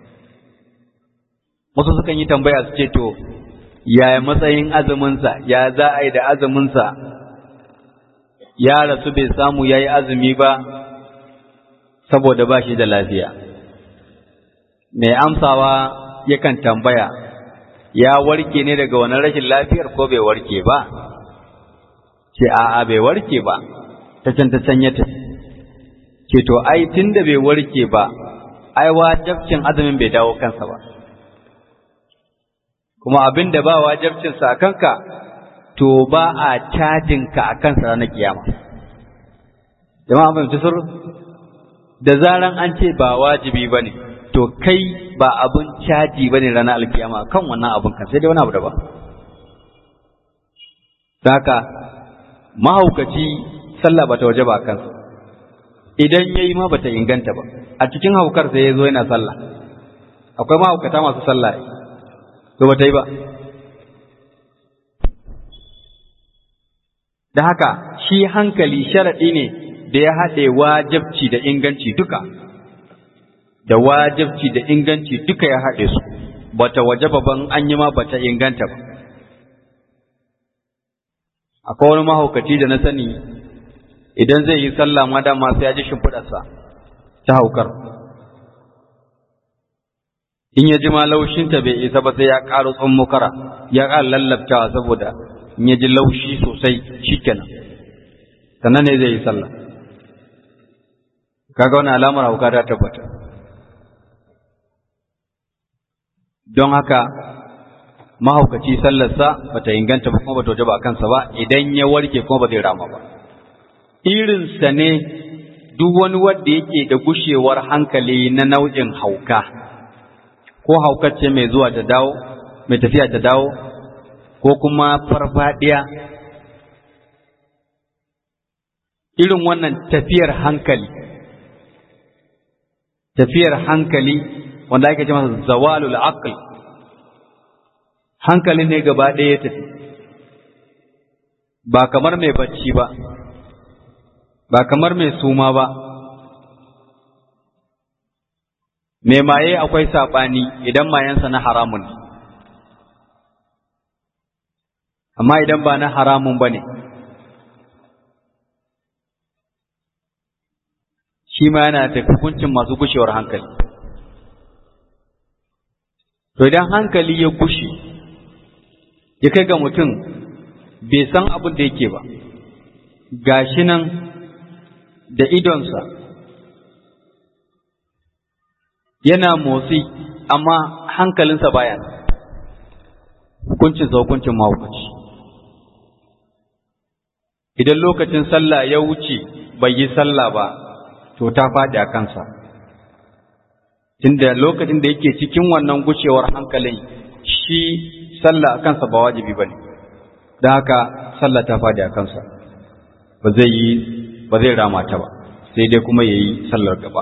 Wasu sukan yi tambaya su ce to yaya matsayin azuminsa, ya za a yi da azuminsa, ya rasu bai samu ya yi azumi ba saboda ba shi da lafiya. Mai amsawa yakan tambaya ya warke ne daga wani rashin lafiyar ko bai warke ba? Ce a'a bai warke ba, ta can ya tafi. Ce to ai tunda bai warke ba, ai wajibcin azumin bai dawo kansa ba. Kuma abin da ba wajibcinsa a kanka, to ba a cajin ka a kansa ranar kiyama. Jama'a mai tusur, da zaran an ce ba wajibi ba ne, to kai ba abin caji ba ne ranar alkiyama kan wannan abin kan, sai dai wani abu da ba. Da haka mahaukaci sallah bata waje ba kansa, idan yayi ma bata inganta ba. A cikin haukar sai yazo yana sallah, akwai mahaukata masu sallah to bata yi ba. Da haka shi hankali sharadi ne da ya haɗe wajibci da inganci duka, da wajibci da inganci duka ya haɗe su, bata wajaba ban an yi ma bata inganta ba. Akwai wani mahaukaci da na sani idan zai yi sallah ma dama sai ya ji shimfiɗarsa ta haukar, in ya ji ma laushinta bai isa ba sai ya ƙara tsammokara ya ƙara lallabtawa saboda in ya ji laushi sosai shikenan sannan ne zai yi sallah. Kaga wani alamar hauka ta tabbata. Don haka mahaukaci sallarsa bata inganta ba kuma bata wajaba a kansa ba, idan ya warke kuma ba zai rama ba. Irinsa ne duk wani wanda yake da gushewar hankali na nau'in hauka, ko haukar ce mai zuwa ta dawo, mai tafiya ta dawo, ko kuma farfadiya. Irin wannan tafiyar hankali wanda ake ce masa zawalul aql, hankali ne gaba ɗaya ya tafi, ba kamar mai bacci ba, ba kamar mai suma ba. Mai maye akwai saɓani idan mayansa na haramun, amma idan ba na haramun ba ne, shi ma yana da hukuncin masu gushewar hankali. To idan hankali ya gushe, ya kai ga mutum bai san abin da yake ba, gashi nan da idonsa yana motsi amma hankalinsa baya, hukuncin mahaukaci. Idan lokacin sallah ya wuce bai yi sallah ba, to ta faɗi a kansa, tunda lokacin da yake cikin wannan gushewar hankalin shi sallah a kansa ba wajibi ba ne, don haka sallah ta faɗi a kansa, ba zai rama ta ba, sai dai kuma ya yi sallar gaba.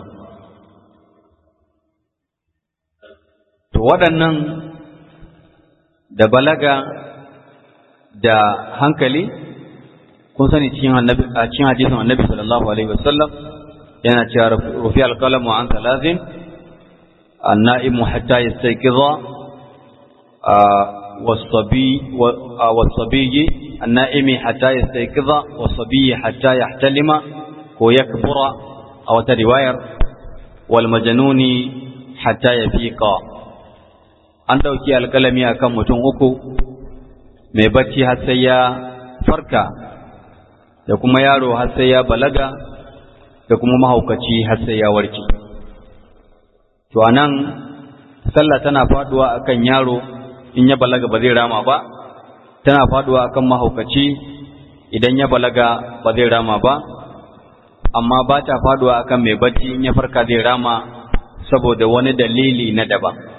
To waɗannan da balaga da hankali kun sani cikin hadisin annabi sallallahu alaihi wasallam yana cewa rufi alqalamu an thalathin an-na'imu hatta yastayqiza was-sabiyyi an-na'imi hatta yastayqiza was-sabiyyi hatta yahtalima ko yakbura aw ta riwayar wal majnuni hatta yafiqa. An dauki alkalami akan mutum uku, mai bacci har sai ya farka, da kuma yaro har sai ya balaga, da kuma mahaukaci har sai ya warke. To anan sallah tana faduwa akan yaro in ya balaga ba zai rama ba, tana faduwa akan mahaukaci idan ya balaga ba zai rama ba, amma ba ta faduwa akan mai bacci in ya farka zai rama saboda wani dalili na daban.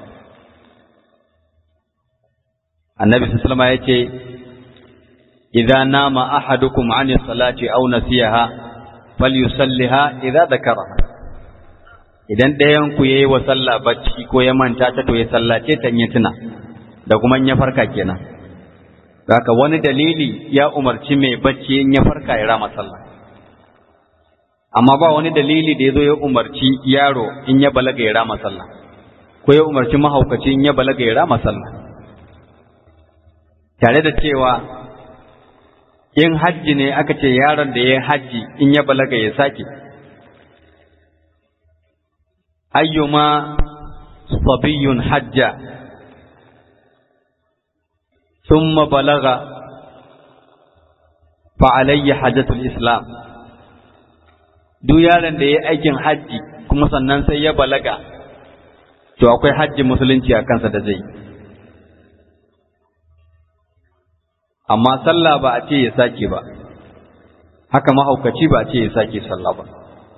Annabi sallallahu alaihi wasallam yace idza nama ahadukum 'ani salati aw nasiyaha falyusalliha idza dhakaraha. Idan ɗayan ku yayi wa sallah bacci ko ya manta ta, to ya sallace ta ya tuna, da kuma in ya farka kenan. Haka wani dalili ya umarci mai bacci in ya farka ya rama sallah, amma ba wani dalili da yazo ya umarci yaro in ya balaga ya rama sallah, ko ya umarci mahaukaci in ya balaga ya rama sallah. Tare da cewa in hajji ne aka ce yaron da ya yi hajji in ya balaga ya sake. Ayyuma sabiyyun hajja thumma balaga fa alayhi hajjatul islam. Duk yaron da ya yi aikin hajji kuma sannan sai ya balaga, to akwai hajji musulunci a kansa da zai. Amma sallah ba a ce ya sake ba, haka mahaukaci ba a ce ya sake sallah ba.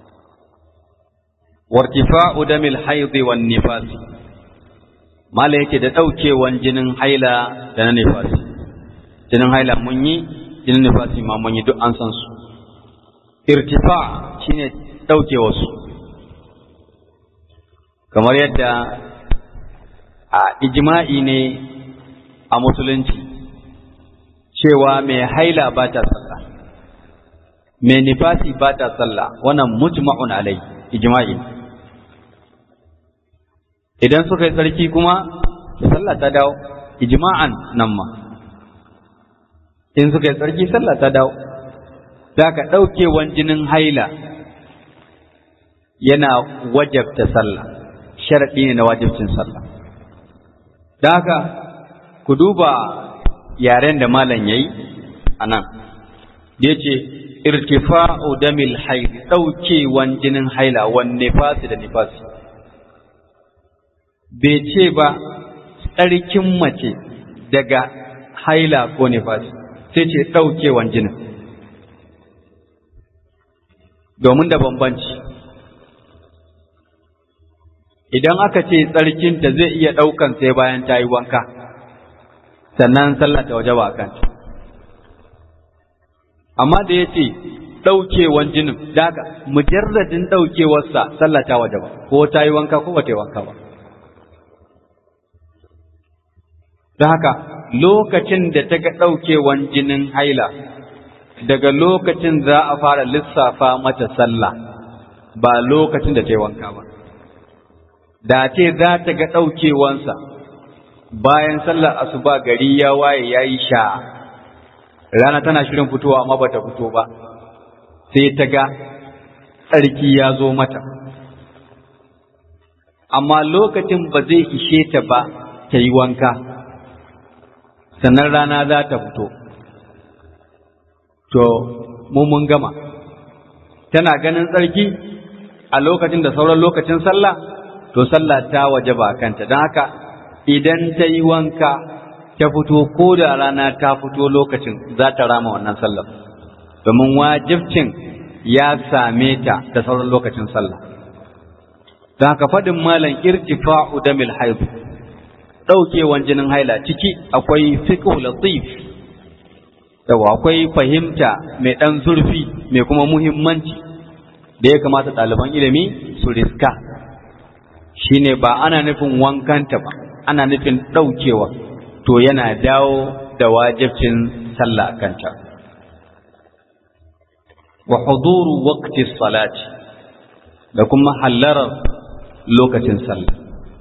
Wartifa'u damil haidhi wan nifasi, mala yake da daukewan jinin haila da na nifasi. Jinin haila mun yi, jinin nifasi ma mun yi, duk an san su. Irtifa shine daukewa su, kamar yadda a ijma'i ne a musulunci cewa mai haila ba ta sallah, mai nifasi ba ta sallah, wannan mujma'un alai, ijma'i. Idan suka yi tsarki kuma sallah ta dawo, ijma'an nan ma. In suka yi tsarki sallah ta dawo. Za ka ɗaukewan jinin haila yana wajabta sallah, sharaɗi ne na wajibcin sallah. Da haka ku duba yaren da malam yayi anan yace irtifa'u damil haid, daukewan jinin haila, wan nifasi da nifasi. Bai ce ba tsarkin mace daga haila ko nifasi, sai ce daukewan jinin, domin da bambanci. Idan aka ce tsarkinta zai iya ɗaukan sai bayan ta yi wanka, sannan sallah ta wajaba a kanta. Amma da ya ce ɗaukewan jinin, da haka mujarradin ɗaukewarsa sallah ta wajaba, ko ta yi wanka ko ba ta yi wanka ba. Da haka lokacin da ta ga ɗaukewan jinin haila, daga lokacin za a fara lissafa mata sallah, ba lokacin da ta yi wanka ba. Da ce za ta ga ɗaukewansa bayan sallar asuba, gari ya waye ya yi sha, rana tana shirin fitowa amma ba ta fito ba, sai ta ga tsarki ya zo mata. Amma lokacin ba zai ishe ta ba ta yi wanka, sannan rana za ta fito, to mun gama. Tana ganin tsarki a lokacin da sauran lokacin sallah, to sallah ta wajaba kanta. Don haka idan ta yi wanka ta fito, ko da rana ta fito lokacin, za ta rama wannan sallah, domin wajibcin ya same ta da sauran lokacin sallah. Don haka faɗin malam irtifa'u damil haid, ɗaukewan jinin haila, ciki akwai fiqh latif, yawa akwai fahimta mai ɗan zurfi mai kuma muhimmanci da ya kamata ɗaliban ilimi su riska. Shine ba ana nufin wankanta ba, ana nufin ɗaukewa, to yana dawo da wajibcin sallah a kanta. Wa huduru waqti salati, da kuma hallarar lokacin sallah.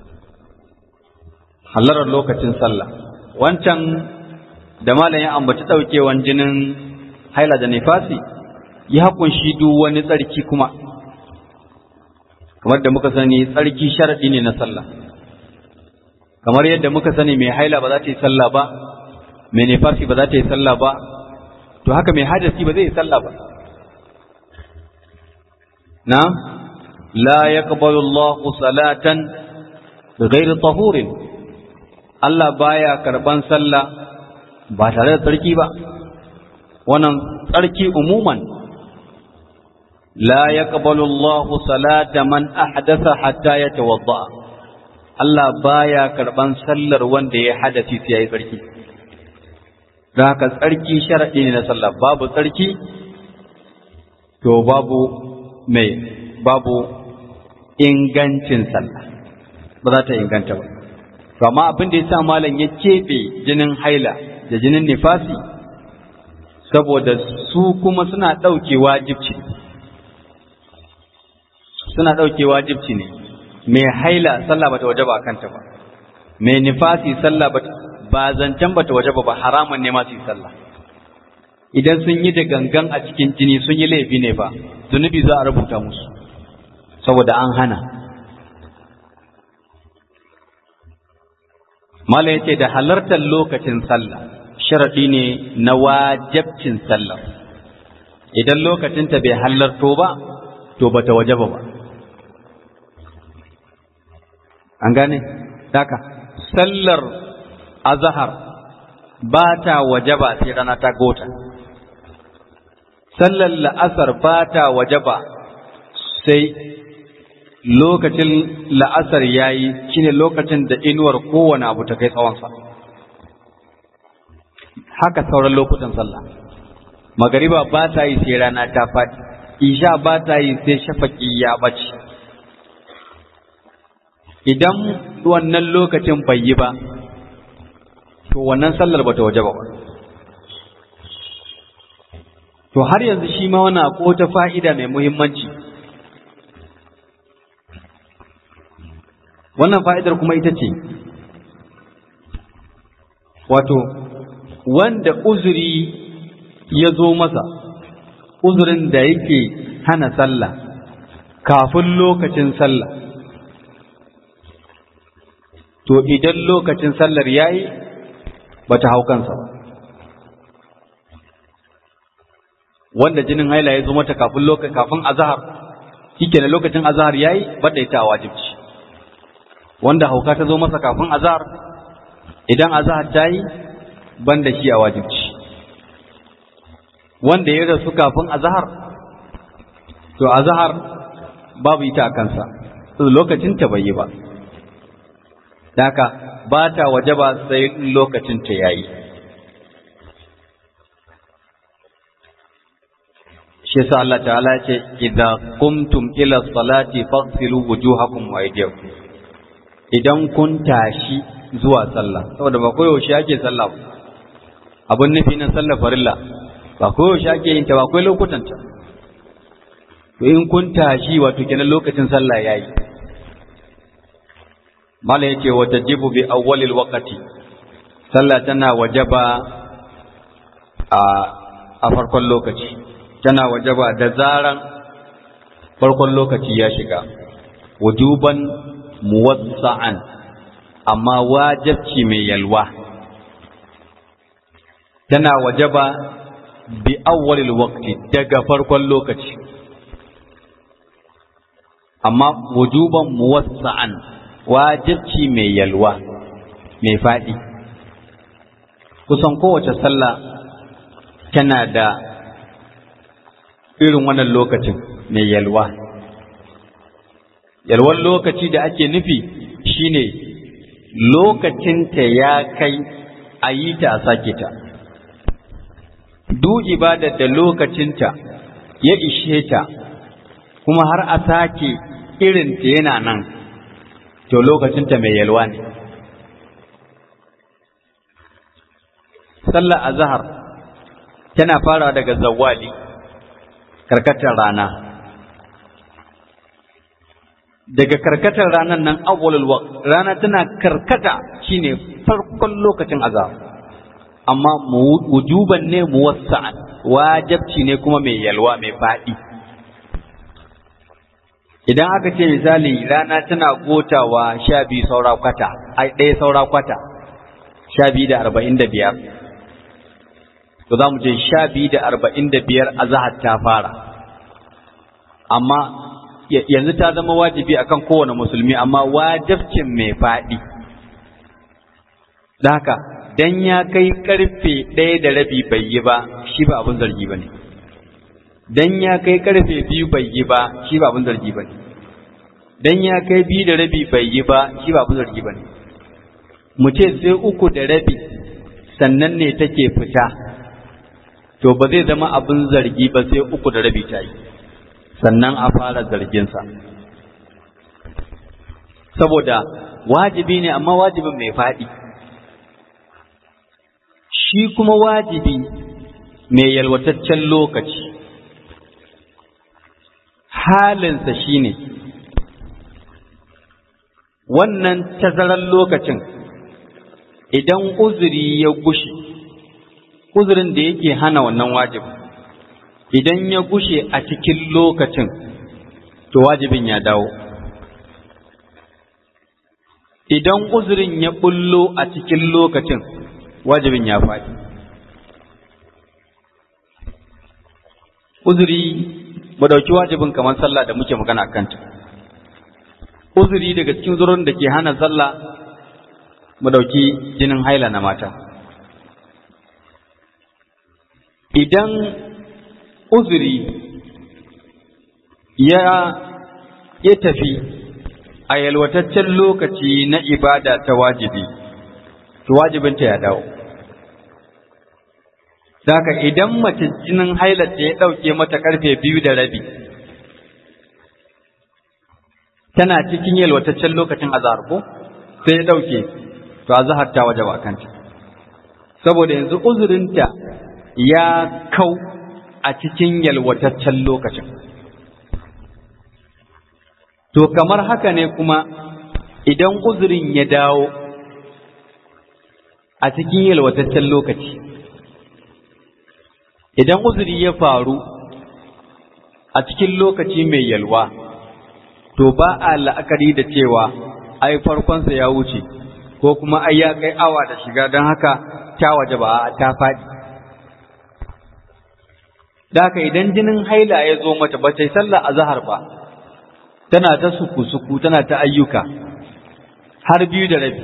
Hallarar lokacin sallah, wancan da malam ya ambaci ɗaukewan jinin haila da nifasi, ya kunshi duk wani tsarki kuma. Kamar da muka sani tsarki sharadi ne na sallah, kamar yadda muka sani mai haila ba za ta yi sallah ba, mai nifasi ba za ta yi sallah ba, to haka mai hadasi ba zai yi sallah ba. Na la yaqbalu Allahu salatan bighairi tahurin, Allah baya karban sallah ba tare da tsarki ba. Wannan tsarki umuman, لا يقبل الله صلاة من أحدث حتى يتوضأ. Allah baya karban sallar wanda ya hadasi sai yayi tsarki. Da haka tsarki sharadi ne na sallah, babu tsarki to babu ingancin sallah, ba za ta inganta ba. To amma abin da yasa malam ya kebe jinin haila da jinin nifasi, saboda su kuma suna dauke wajibci, suna ɗauke wajibci ne. Mai haila sallah bata wajaba a kanta ba, mai nifasi sallah ba zancen bata wajaba ba, haramun ne ma su yi sallah. Idan sun yi da gangan a cikin jini sun yi laifi ne ba, zunubi za a rubuta musu, saboda an hana. Malam yace da halartar lokacin sallah sharadi ne na wajibcin sallah. Idan lokacinta bai halarto ba, to bata wajaba ba. An gane? Daka sallar azhar ba ta wajaba sai rana ta gota. Sallar la'asar ba ta wajaba sai lokacin la'asar yayi, shine lokacin da inuwar kowane abu ta kai tsawonsa. Haka sauran lokutan sallah. Magariba ba ta yi sai rana ta faɗi, isha ba ta yi sai shafaki ya bace. Idan wannan lokacin bai yi ba, to wannan sallar ba ta wajaba ba. To har yanzu shi ma wannan akwai wata fa'ida mai muhimmanci. Wannan fa'idar kuma ita ce, wato, wanda uzuri ya zo masa, uzurin da yake hana sallah kafin lokacin sallah, to idan lokacin sallar yayi bata hau kansa ba. Wanda jinin haila ya zo mata kafin azhar, shikenan lokacin azhar yayi bada ita wajibi. Wanda hauka ta zo masa kafin azhar, idan azhar ta yi banda shi a wajibi. Wanda ya rasu kafin azhar, to azhar babu ita a kansa, lokacin ta bai yi ba. Daka ba ta wajaba sai lokacin ta yayi. Shi yasa Allah ta'ala ya ce idza qumtum ila salati faghsilu wujuhakum wa aydiyakum. Idan kun tashi zuwa sallah, saboda ba koyaushe ake sallah ba. Abun nufi na sallar farilla ba koyaushe ake yin ta ba, akwai lokutan ta. To in kun tashi wato kenan lokacin sallah yayi. Mala yake wa tajibu bi awwalil waqti. Sallah tana wajaba a farkon lokaci. Tana wajaba da zaran farkon lokaci ya shiga. Wujuban muwassa'an, amma wajibci mai yalwa. Tana wajaba bi awwalil waqti, daga farkon lokaci. Amma wujuban muwassa'an, wajibci mai yalwa, mai faɗi. Kusan kowace sallah tana da irin wannan lokacin mai yalwa. Yalwan lokaci da ake nufi shine lokacinta ya kai a yi ta a sake ta. Duk ibadar da lokacinta ya ishe ta kuma har a sake irinta yana nan, to lokacinta mai yalwa ne. Sallar azhar tana fara daga zawali, karkatar rana. Daga karkatar ranar nan awwalul waqt, rana tana karkata shine farkon lokacin azhar. Amma wujuban ne muwassa'an, wajibci ne kuma mai yalwa, mai faɗi. Idan aka ce misali rana tana gotawa 12 saura kwata, ai 1 saura kwata, 12:45, to za mu ce 12:45 azhar ta fara. Amma yanzu ta zama wajibi akan kowane musulmi, amma wajibcin mai faɗi. Da haka dan ya kai karfe 1:30 bai yi ba, shi ba abin zargi bane. Dan ya kai karfe 2 bai yi ba, shi ba abin zargi bane. Dan ya kai 2:30 bai yi ba, shi ba abin zargi bane. Mu ce sai 3:30 sannan ne take fita, to ba zai zama abin zargi ba sai 3:30 ta yi, sannan a fara zarginsa. Saboda wajibi ne, amma wajibin mai faɗi. Shi kuma wajibi mai yalwataccen lokaci, halinsa shine wannan tazarar lokacin idan uzuri ya gushe, uzurin da yake hana wannan wajibi, idan ya gushe a cikin lokacin, to wajibin ya dawo. Idan uzurin ya bullo a cikin lokacin, wajibin ya faɗi. Uzuri, mu ɗauki wajibin kamar sallah da muke magana kanta. Uzuri daga cikin uzurin da ke hana sallah, mu ɗauki jinin haila na mata. Idan uzuri ya tafi a yalwataccen lokaci na ibada ta wajibi, to wajibinta ya dawo. Saka idan mace jinin hailarta ya ɗauke mata karfe 2:30, tana cikin yalwataccen lokacin azhar ko sai ya ɗauke, to azhar ta wajaba kanta. Saboda yanzu uzurinta ya kau a cikin yalwataccen lokacin. To kamar haka ne kuma idan uzurin ya dawo a cikin yalwataccen lokaci, idan uzuri ya faru a cikin lokaci mai yalwa, to ba a la'akari da cewa ai farkonsa ya wuce ko kuma ai ya kai awa da shiga don haka ta wajaba ta faɗi. Da haka idan jinin haila ya zo mata ba ta yi sallar azhar ba, tana ta suku-suku tana ta ayyuka har 2:30,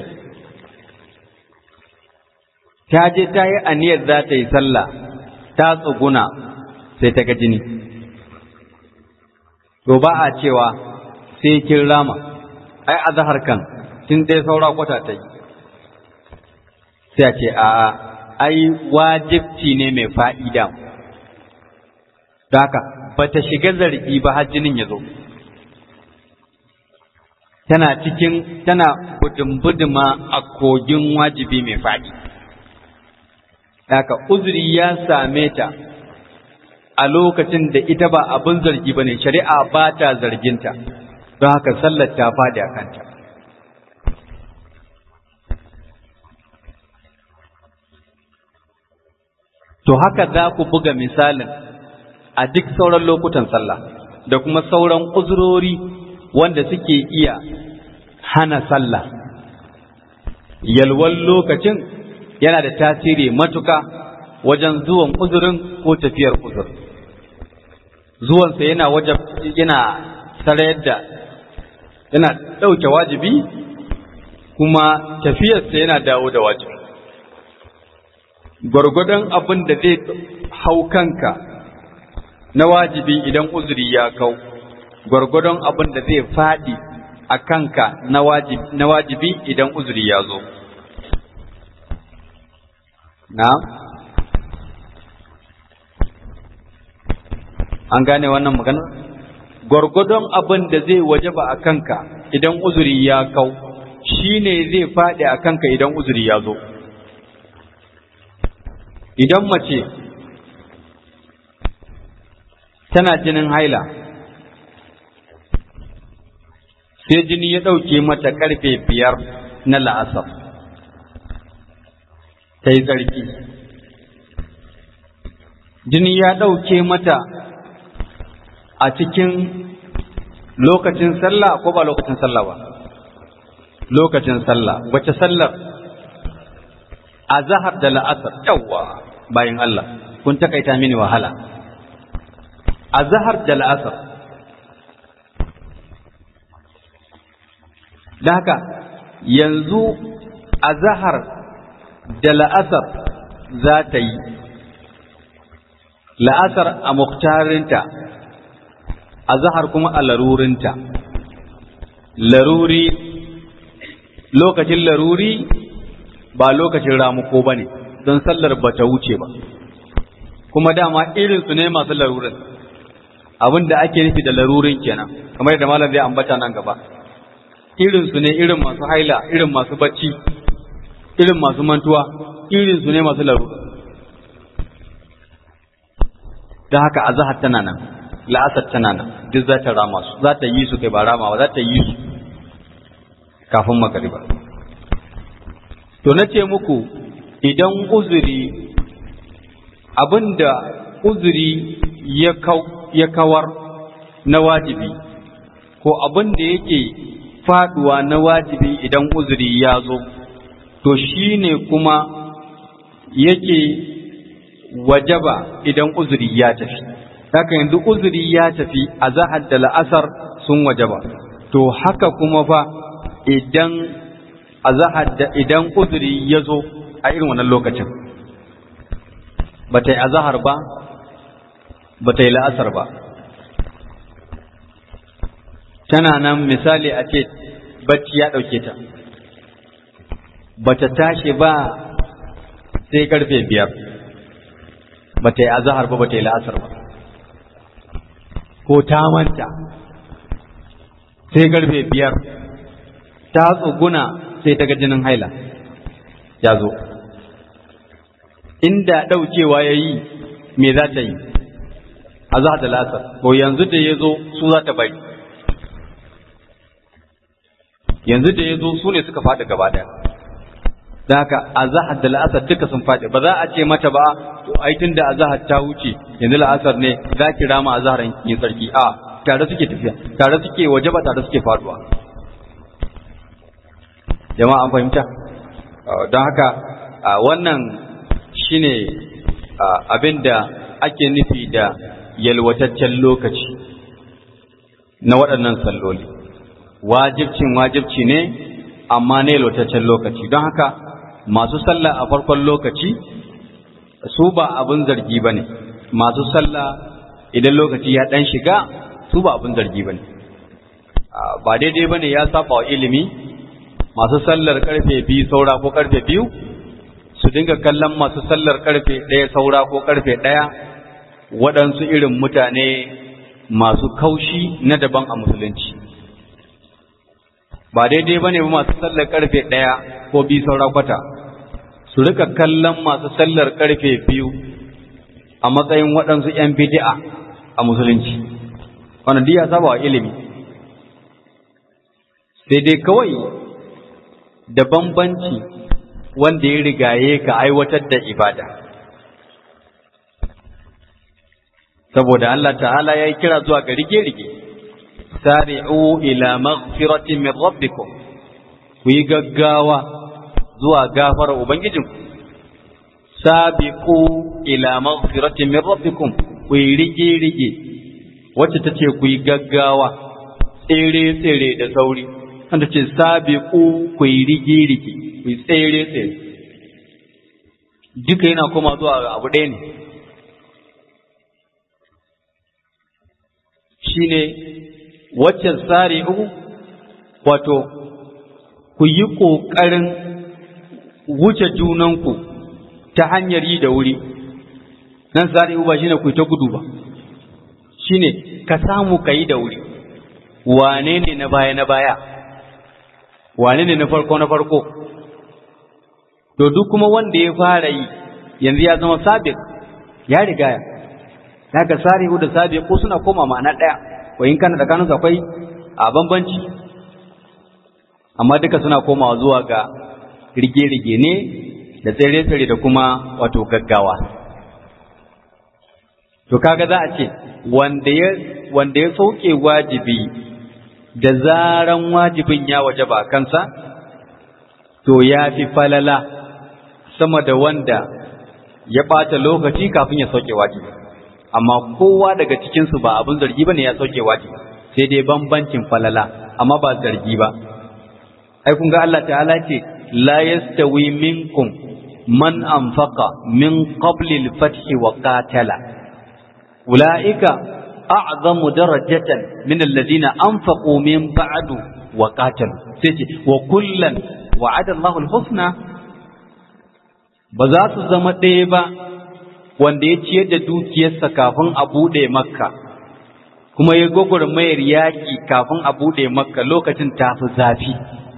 ta je ta yi aniyar za ta yi sallah, ta tsuguna sai ta ga jini, to ba a cewa sai kin rama, ai azhar kan tun dai saura kwata ta yi, sai a ce a'a ai wajibci ne mai fa'ida. Haka ba ta shiga zargi ba har jinin ya zo, tana budin-budima a kogin wajibi mai faɗi. Haka uzuri ya same ta a lokacin da ita ba abin zargi ba ne, shari'a ba ta zarginta, don haka sallar ta faɗi a kanta. To haka za ku buga misalin a duk sauran lokutan sallah da kuma sauran uzurori wanda suke iya hana sallah. Yalwan lokacin yana da tasiri matuka wajen zuwan uzurin ko tafiyar uzur. Zuwansa yana sarayar da, yana ɗauke wajibi, kuma tafiyarsa yana dawo da wajibi. Gwargwadon abin da zai hau kanka na wajibi idan uzuri ya kau, gwargwadon abin da zai faɗi a kanka na wajibi idan uzuri ya zo. Na? An gane wannan magana? Gwargwadon abin da zai wajaba a kanka idan uzuri ya kau, shi ne zai faɗi a kanka idan uzuri ya zo. Idan mace tana jinin haila, sai jini ya ɗauke mata ƙarfe 5 na la'asar, ta yi tsarki. Jini ya ɗauke mata a cikin lokacin sallah ko ba lokacin sallah ba? Lokacin sallah. Wace sallar? Azhar da la'asar. Yawwa bayan Allah, kun takaita mini wahala. Azhar da la'asar. Da haka yanzu azhar da la'asar za ta yi. La'asar a muktarinta, azhar kuma a larurinta. Laruri, lokacin laruri ba lokacin ramuko ba ne, don sallar ba ta wuce ba, kuma dama irinsu ne masu larurin. Abin da ake nufi da larurin kenan, kamar yadda malam zai ambata nan gaba. Irinsu ne, irin masu haila, irin masu bacci, irin masu mantuwa, irinsu ne masu larurin. Don haka azhar tana nan, la'asar tana nan, duk za ta rama su, za ta yi su kai ba rama ba, za ta yi su kafin magariba. To na ce muku, idan uzuri, abinda uzuri ya kawar na wajibi, ko abinda yake faduwa na wajibi idan uzuri ya zo, to shine kuma yake wajaba idan uzuri ya tafi. Haka yanzu uzuri ya tafi, azhar da la'asar sun wajaba. To haka kuma fa idan uzuri ya zo a irin wannan lokacin, ba ta yi azhar ba, ba ta yi la'asar ba, tana nan misali a ce bacci ya ɗauke ta, ba ta tashi ba sai karfe 5, ba ta yi azhar ba, ba ta yi la'asar ba, ko ta manta sai karfe 5 ta tsuguna sai ta ga jinin haila ya zo. Inda ɗaukewa ya yi, me za ta yi? Azhar da la'asar, ko yanzu da ya zo su za ta bari. Yanzu da ya zo su ne suka faɗi gaba ɗaya. Da haka azhar da la'asar duka sun faɗi. Ba za a ce mata ba, to ai tun da azhar ta wuce yanzu la'asar ne za ki rama azhar yin sarki. A tare suke tafiya, tare suke waje ba, tare suke faduwa. Jama'a an fahimta? don haka wannan shine abinda ake nufi da yalwataccen lokaci na waɗannan salloli. Wajibci ne amma na yalwataccen lokaci, don haka masu sallah a farkon lokaci su ba abin zargi ba ne, masu sallah idan lokaci ya ɗan shiga su ba abin zargi ba ne. Ba daidai ba ne, ya saba wa ilimi masu sallar karfe 2 saura ko karfe 2 su dinga kallon masu sallar karfe 1 saura ko karfe 1 waɗansu irin mutane masu kaushi na daban a musulunci. Ba daidai ba ne ba masu sallar karfe 1 ko 2 saura kwata su rika kallon masu sallar karfe 2 a matsayin waɗansu 'yan bid'a a musulunci. Wannan ya saba wa ilimi. Sai dai kawai da bambanci wanda ya rigaye ka aiwatar da ibada. Saboda Allah ta'ala ya yi kira zuwa ga rige-rige, sari'u ila maghfiratin min rabbikum, ku yi gaggawa zuwa gafara Ubangijinku, sabiqu ila maghfiratin min rabbikum, ku yi rige-rige, wacce ta ce ku yi gaggawa, tsere-tsere da sauri, wanda ce sabiqu ku yi rige-rige, ku yi tsere-tsere. Duka yana koma zuwa abu ɗaya ne. Shine waccan sari'u, wato ku yi ƙoƙarin wuce junanku ta hanyar yi da wuri. Nan sari'u ba shine ku ta gudu ba, shine ka samu ka yi da wuri. Wane ne na baya, wane ne na farko. To duk kuma wanda ya fara yi yanzu ya zama sabiq, ya rigaya. Daga sari'u da sabiqu suna koma ma'ana ɗaya, ko in kana da kanunsu akwai a bambanci, amma duka suna komawa zuwa ga rige-rige ne da tsere-tsere da kuma wato gaggawa. To kaga za a ce wanda ya sauke wajibi da zaran wajibin ya wajaba kansa, to ya fi falala sama da wanda ya ɓata lokaci kafin ya sauke wajibi. Amma kowa daga cikinsu ba abin zargi ba ne ya sauke wajibi, sai dai bambancin falala, amma ba zargi ba. Ai kun ga Allah ta'ala ce la yastawi minkum man anfaqa min qabli al-fath wa qatala ulaika a'zamu darajatan min alladhina anfaqu min ba'du wa qatalu. Sai ce wa kullan wa'ada Allahu al-husna. Ba za su zama ɗaya ba wanda ya ciyar da dukiyarsa kafin a buɗe Makka, kuma ya gwagwarmayar yaƙi kafin a buɗe Makka lokacin tafi zafi.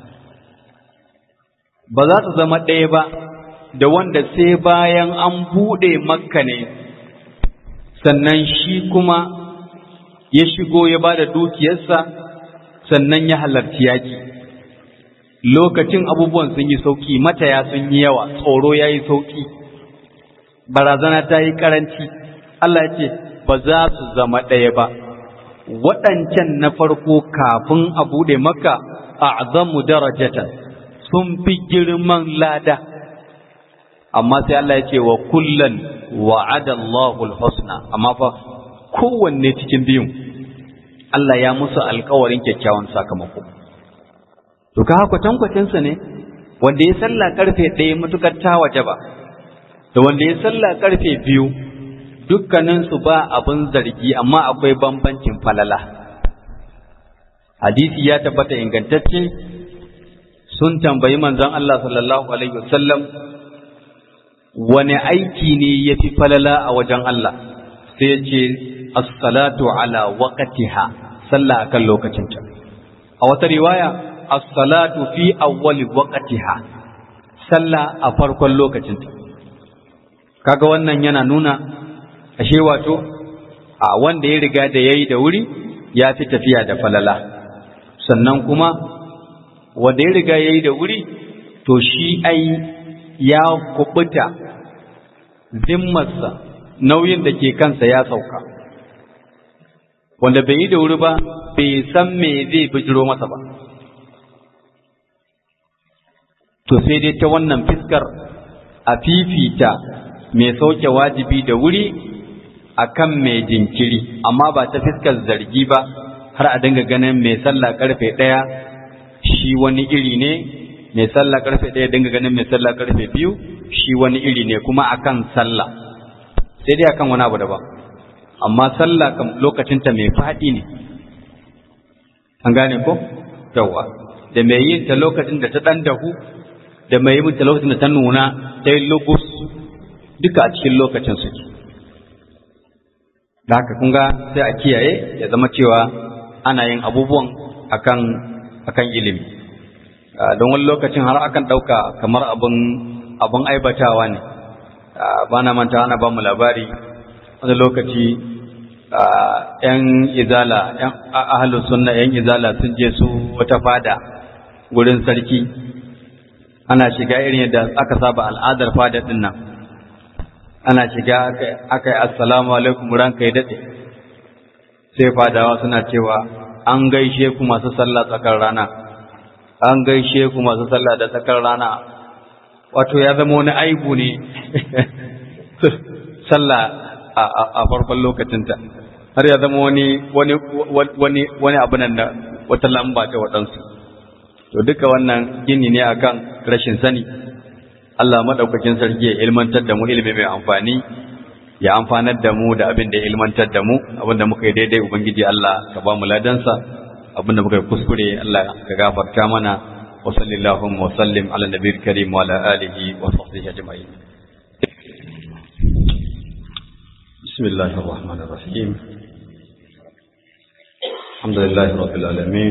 Ba za su zama ɗaya ba da wanda sai bayan an buɗe Makka ne sannan shi kuma ya shigo ya ba da dukiyarsa sannan ya halarci yaƙi. Lokacin abubuwan sun yi sauƙi, mataya sun yi yawa, tsoro ya yi sauƙi, barazana ta yi ƙaranci. Allah ya ce ba za su zama ɗaya ba. Waɗancan na farko kafin a buɗe Makka a'zamu darajatan, sun fi girman lada, amma sai Allah ya ce wa kullan wa'ada Allahu al-husna. Amma fa kowanne cikin biyun Allah ya musu alƙawarin kyakkyawan sakamako. To ka kwatankwacinsa ne wanda ya sallah karfe 1 mutukar ta wajaba da wanda ya sallah karfe 2, dukkaninsu ba abin zargi, amma akwai bambancin falala. Hadisi ya tabbata ingantacce, sun tambayi manzon Allah sallallahu alaihi wasallam wani aiki ne yafi falala a wajen Allah, sai ya ce as-salatu ala waqtiha, sallah akan lokacinta. A wata riwaya as-salatu fi awwali waqtiha, sallah a farkon lokacinta. Kaga wannan yana nuna ashe wato a wanda ya riga da yayi da wuri ya fi tafiya da falala, sannan kuma wanda ya riga yayi da wuri to shi ai ya kubuta, zimmarsa, nauyin da ke kansa ya sauka. Wanda bai yi da wuri ba bai san me zai bijiro masa ba. to sai dai ta wannan fiskar a fifita mai sauke wajibi da wuri akan mai jinkiri, amma ba ta fiskar zargi ba har a dinga ganin mai sallah karfe 1 shi wani iri ne, mai sallah karfe 1 dinga ganin mai sallah karfe 2 shi wani iri ne, kuma akan sallah sai dai akan wani abu daban, amma sallah kam lokacinta mai faɗi ne, an gane ko? Yawa, da mai yin ta lokacin da ta ɗan dahu, da mai yin ta lokacin da ta nuna ta yi lugus, duka a cikin lokacin suke. Da haka kun ga sai a kiyaye ya zama cewa ana yin abubuwan akan ilimi. Don wani lokacin har akan ɗauka kamar abin aibatawa ne. Ba na manta ana ba mu labari wani lokaci ‘yan izala, ‘yan ahalus sunna ‘yan izala sun je su wata fada gurin sarki, ana shiga irin yadda aka saba al'adar fada ɗin nan, ana shiga aka yi assalamu alaikum ranka ya daɗe, sai fadawa suna cewa an gaishe ku masu sallah tsakar rana, an gaishe ku masu sallah da tsakar rana, wato ya zama wani aibu ne sallah a farkon lokacinta, har ya zama wani abu nan da wata lamba ta waɗansu. To duka wannan gini ne akan rashin sani. Allah madaukakin sarki ya ilmantar da mu ilimi mai amfani, ya amfanar da mu da abin da ya ilmantar da mu, abin da muka yi daidai Ubangiji Allah ka ba mu ladansa, abin da muka yi kuskure Allah ka gafarta mana. Wa sallallahu wa sallim ala nabiyil karim wa ala alihi wa sahbihi ajma'in. Bismillahir rahmanir rahim. Alhamdulillahi rabbil alamin.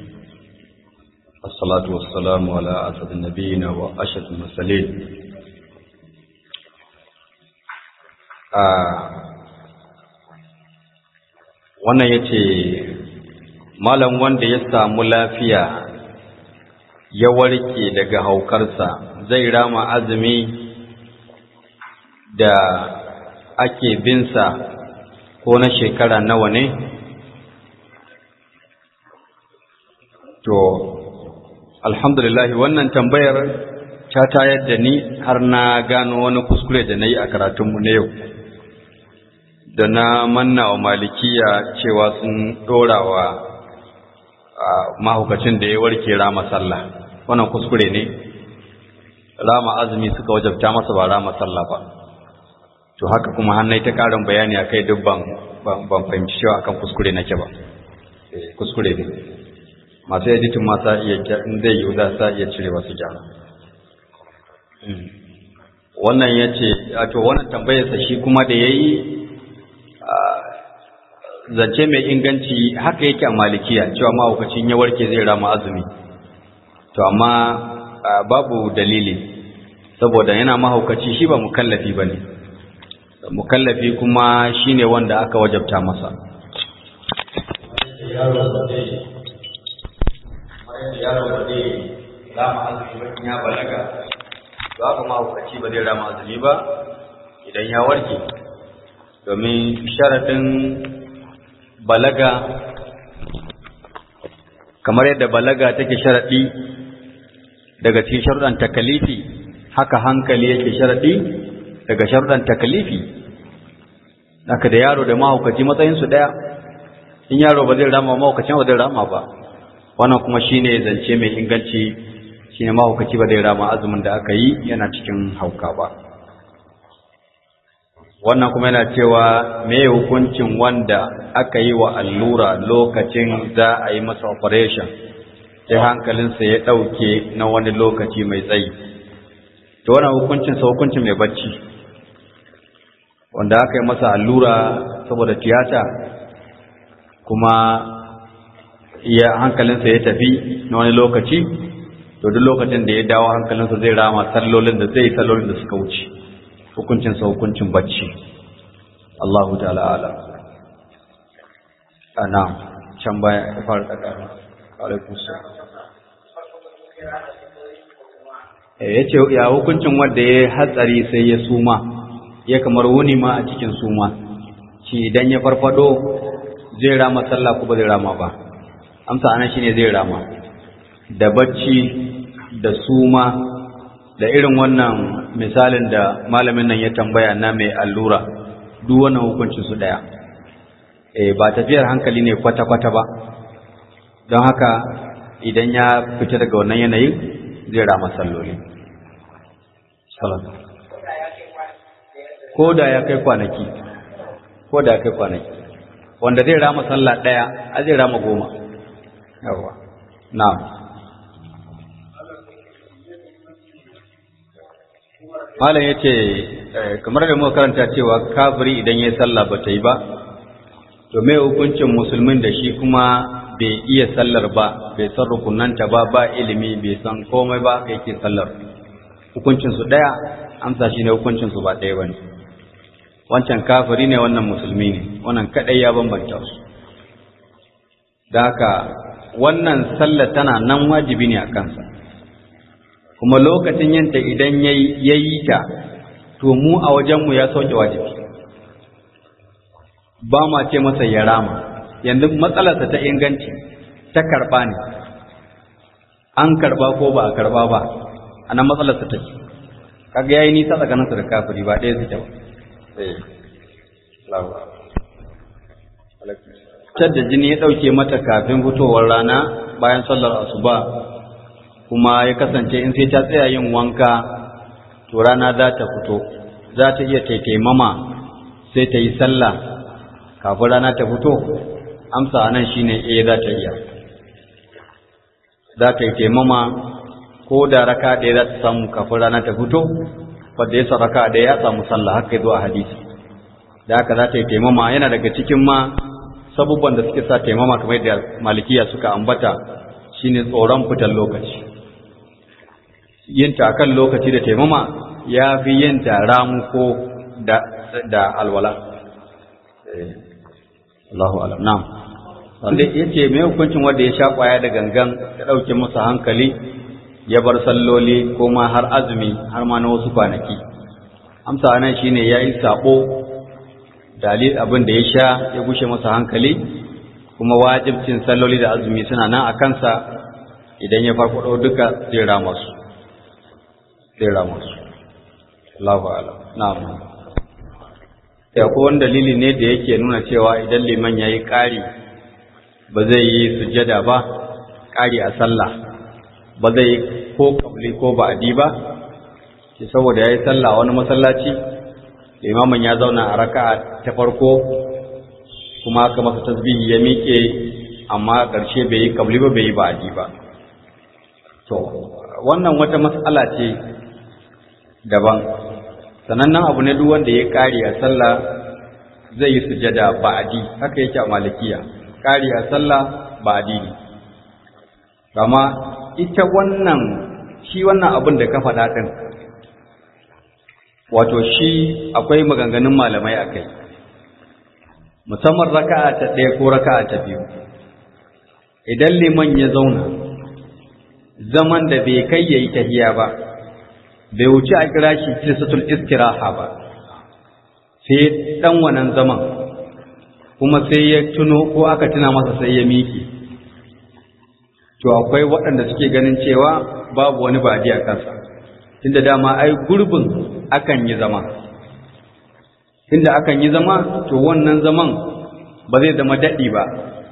الصلاة والسلام على أسعد النبيين وأشرف المرسلين. wannan yace malam wanda ya samu lafiya ya warke daga haukarsa zai rama azumi da ake binsa ko na shekara nawa ne? To alhamdulillah wannan tambayar ta tayar da ni har na gano wani kuskure da na yi a karatunmu na yau, da na manna wa malikiya cewa sun ɗora wa mahaukacin da ya warke rama sallah. Wannan kuskure ne, rama azumi suka wajabta masa ba rama sallah ba. To haka kuma hannai ta ƙarin bayani a kai duk ban fahimci cewa akan kuskure nake ba. Kuskure ne. Masu editin ma sa iya in zai yi za sa iya cire wasu gyara. Wannan ya ce, to wannan tambayarsa shi kuma da ya yi zance mai inganci haka yake a malikiya cewa mahaukacin ya warke zai rama azumi. To amma babu dalili, saboda yana mahaukaci shi ba mukallafi ba ne. Mukallafi kuma shi ne wanda aka wajabta masa. Yaro ba zai rama azumi ba in ya balaga, to haka mahaukaci ba zai rama azumi ba idan ya warke, domin sharaɗin balaga kamar yadda balaga take sharaɗi daga cikin sharuɗan takalifi, haka hankali yake sharaɗi daga sharuɗan takalifi. Haka da yaro da mahaukaci matsayinsu ɗaya, in yaro ba zai rama mahaukacin ba zai rama ba. Wannan kuma shine zance mai inganci, shine mahaukaci ba zai rama azumin da aka yi yana cikin hauka ba. Wannan kuma yana cewa me hukuncin wanda aka yi wa allura lokacin za a yi masa operation sai hankalinsa ya ɗauke na wani lokaci mai tsayi. To wannan hukuncinsa hukuncin mai bacci, wanda aka yi masa allura saboda tiyata kuma ya hankalinsa ya tafi na wani lokaci, to duk lokacin da ya dawo hankalinsa zai rama sallolin da suka wuce. Hukuncinsa hukuncin bacci. Allahu ta'ala ala. Ana can baya ya fara tsakanin. Alaikun sa. Ya ce ya hukuncin wanda ya hatsari sai ya suma, ya kamar wuni ma a cikin suma, shi idan ya farfado zai rama sallah ko ba zai rama ba? Amsa anan shine zai rama. Da bacci da suma da irin wannan misalin da malamin nan ya tambaya na mai allura, duk wannan hukuncin su daya. Ba tafiyar hankali ne kwata-kwata ba, don haka idan ya fita daga wannan yanayin zai rama salloli. Ko da ya kai kwanaki, wanda zai rama sallah ɗaya a zai rama 10. Yawa, na'am. Malam ya ce, kamar da muka karanta cewa kafiri idan ya yi sallah ba ta yi ba, to mai hukuncin musulmin da shi kuma bai iya sallar ba, bai san rukunanta ba ilimi, bai san komai ba kai ke sallar. Hukuncinsu ɗaya, amsa shi ne hukuncinsu ba ɗaya ba ne. Wancan kafiri ne, wannan musulmi ne, wannan kaɗai ya bambanta su. Da haka wannan sallar tana nan wajibi ne a kansa. Kuma lokacin yanta idan ya yi ta, to mu a wajenmu ya sauke wajibi. Ba ma ce masa ya rama, yanzu matsalarsa ta inganci ta karɓa ne, an karɓa ko ba a karɓa ba, a nan matsalarsa ta ce. Kaga ya yi nisa tsakaninsa da kafiri ba ɗaya suke ba. Cadda jini ya ɗauke mata kafin fitowar rana bayan sallar asuba, kuma ya kasance in sai ta tsaya yin wanka to rana za ta fito, za ta iya taimama sai ta yi sallah kafin rana ta fito. Amsa nan shine za ta iya, za ta yi taimama ko da raka ɗaya za ta samu kafin rana ta fito, wadda ya saraka ɗaya ya samu sallah, haka ya zo a hadisi. Da haka za ta yi taimama, yana daga cikin ma sabubban da suke sa taimama kamar yadda malikiya suka ambata shine tsoron fitar lokaci. Yinta akan lokaci da taimama ya fi yinta ramu ko da alwala. Allahu alam. Na'am. Wanda yace me hukuncin wanda ya sha kwaya da gangan ya dauke masa hankali ya bar salloli ko ma har azumi har ma na wasu kwanaki. Amsa nan shine yayi sabo, dalil abin da ya sha ya gushe masa hankali, kuma wajibcin salloli da azumi suna nan a kansa. Idan ya farfado duka zai rama su. Allahu a'lam. Na'am. Ya ko wani dalili ne da yake nuna cewa idan liman yayi ƙari ba zai yi sujjada ba, ƙari a sallah ba zai ko kabli ko ba'di ba, shi saboda yayi sallah wani masallaci, limamin ya zauna a raka'a ta farko kuma aka masa tasbihi ya miƙe, amma ƙarshe bai yi kabli ba bai yi ba'di ba. To wannan wata mas'ala ce daban. Sanannen abu ne duk wanda ya kare a sallah zai yi sujada ba'di, haka yake a malikiya, kare a sallah ba'di ne. Kama ita wannan abin da ka faɗa din, wato shi akwai maganganun malamai akai, musamman raka'a ta ɗaya ko raka'a ta biyu. Idan liman ya zauna zaman da bai kai yayi tahiyya ba, bai wuce a kira shi tilsatul istiraha ba, sai dan wannan zaman kuma sai ya tuno ko aka tuna masa sai ya miƙe, to akwai waɗanda suke ganin cewa babu wani ba'di a kansa, tunda dama ai gurbin akan yi zama, tunda akan yi zama to wannan zaman ba zai zama daɗi ba,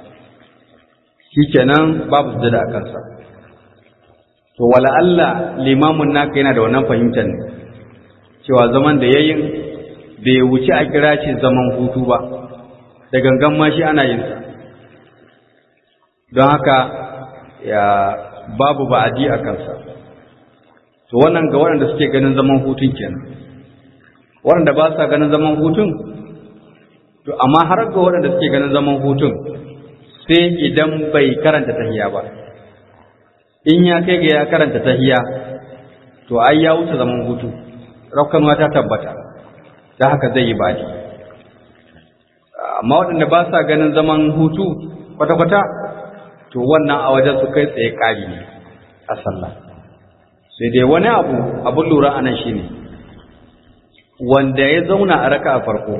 shikenan babu sujada a kansa. To wala Allah limamin naka yana da wannan fahimtar ne, cewa zaman da yayin bai wuce a kira shi zaman hutu ba, da gangan ma shi ana yin sa, don haka ya babu ba'adi a kansa. To wannan ga waɗanda suke ganin zaman hutun kenan. Waɗanda ba sa ganin zaman hutun, to amma har ga waɗanda suke ganin zaman hutun sai idan bai karanta tahiyya ba. In ya kai ga ya karanta tahiyya, to ai ya wuce zaman hutu, rafkanuwa ta tabbata, da haka zai yi baki. Amma waɗanda ba sa ganin zaman hutu kwata-kwata, to wannan a wajen su kai tsaye ƙari ne a sallah. Sai dai wani abun lura anan shine wanda ya zauna a raka'a farko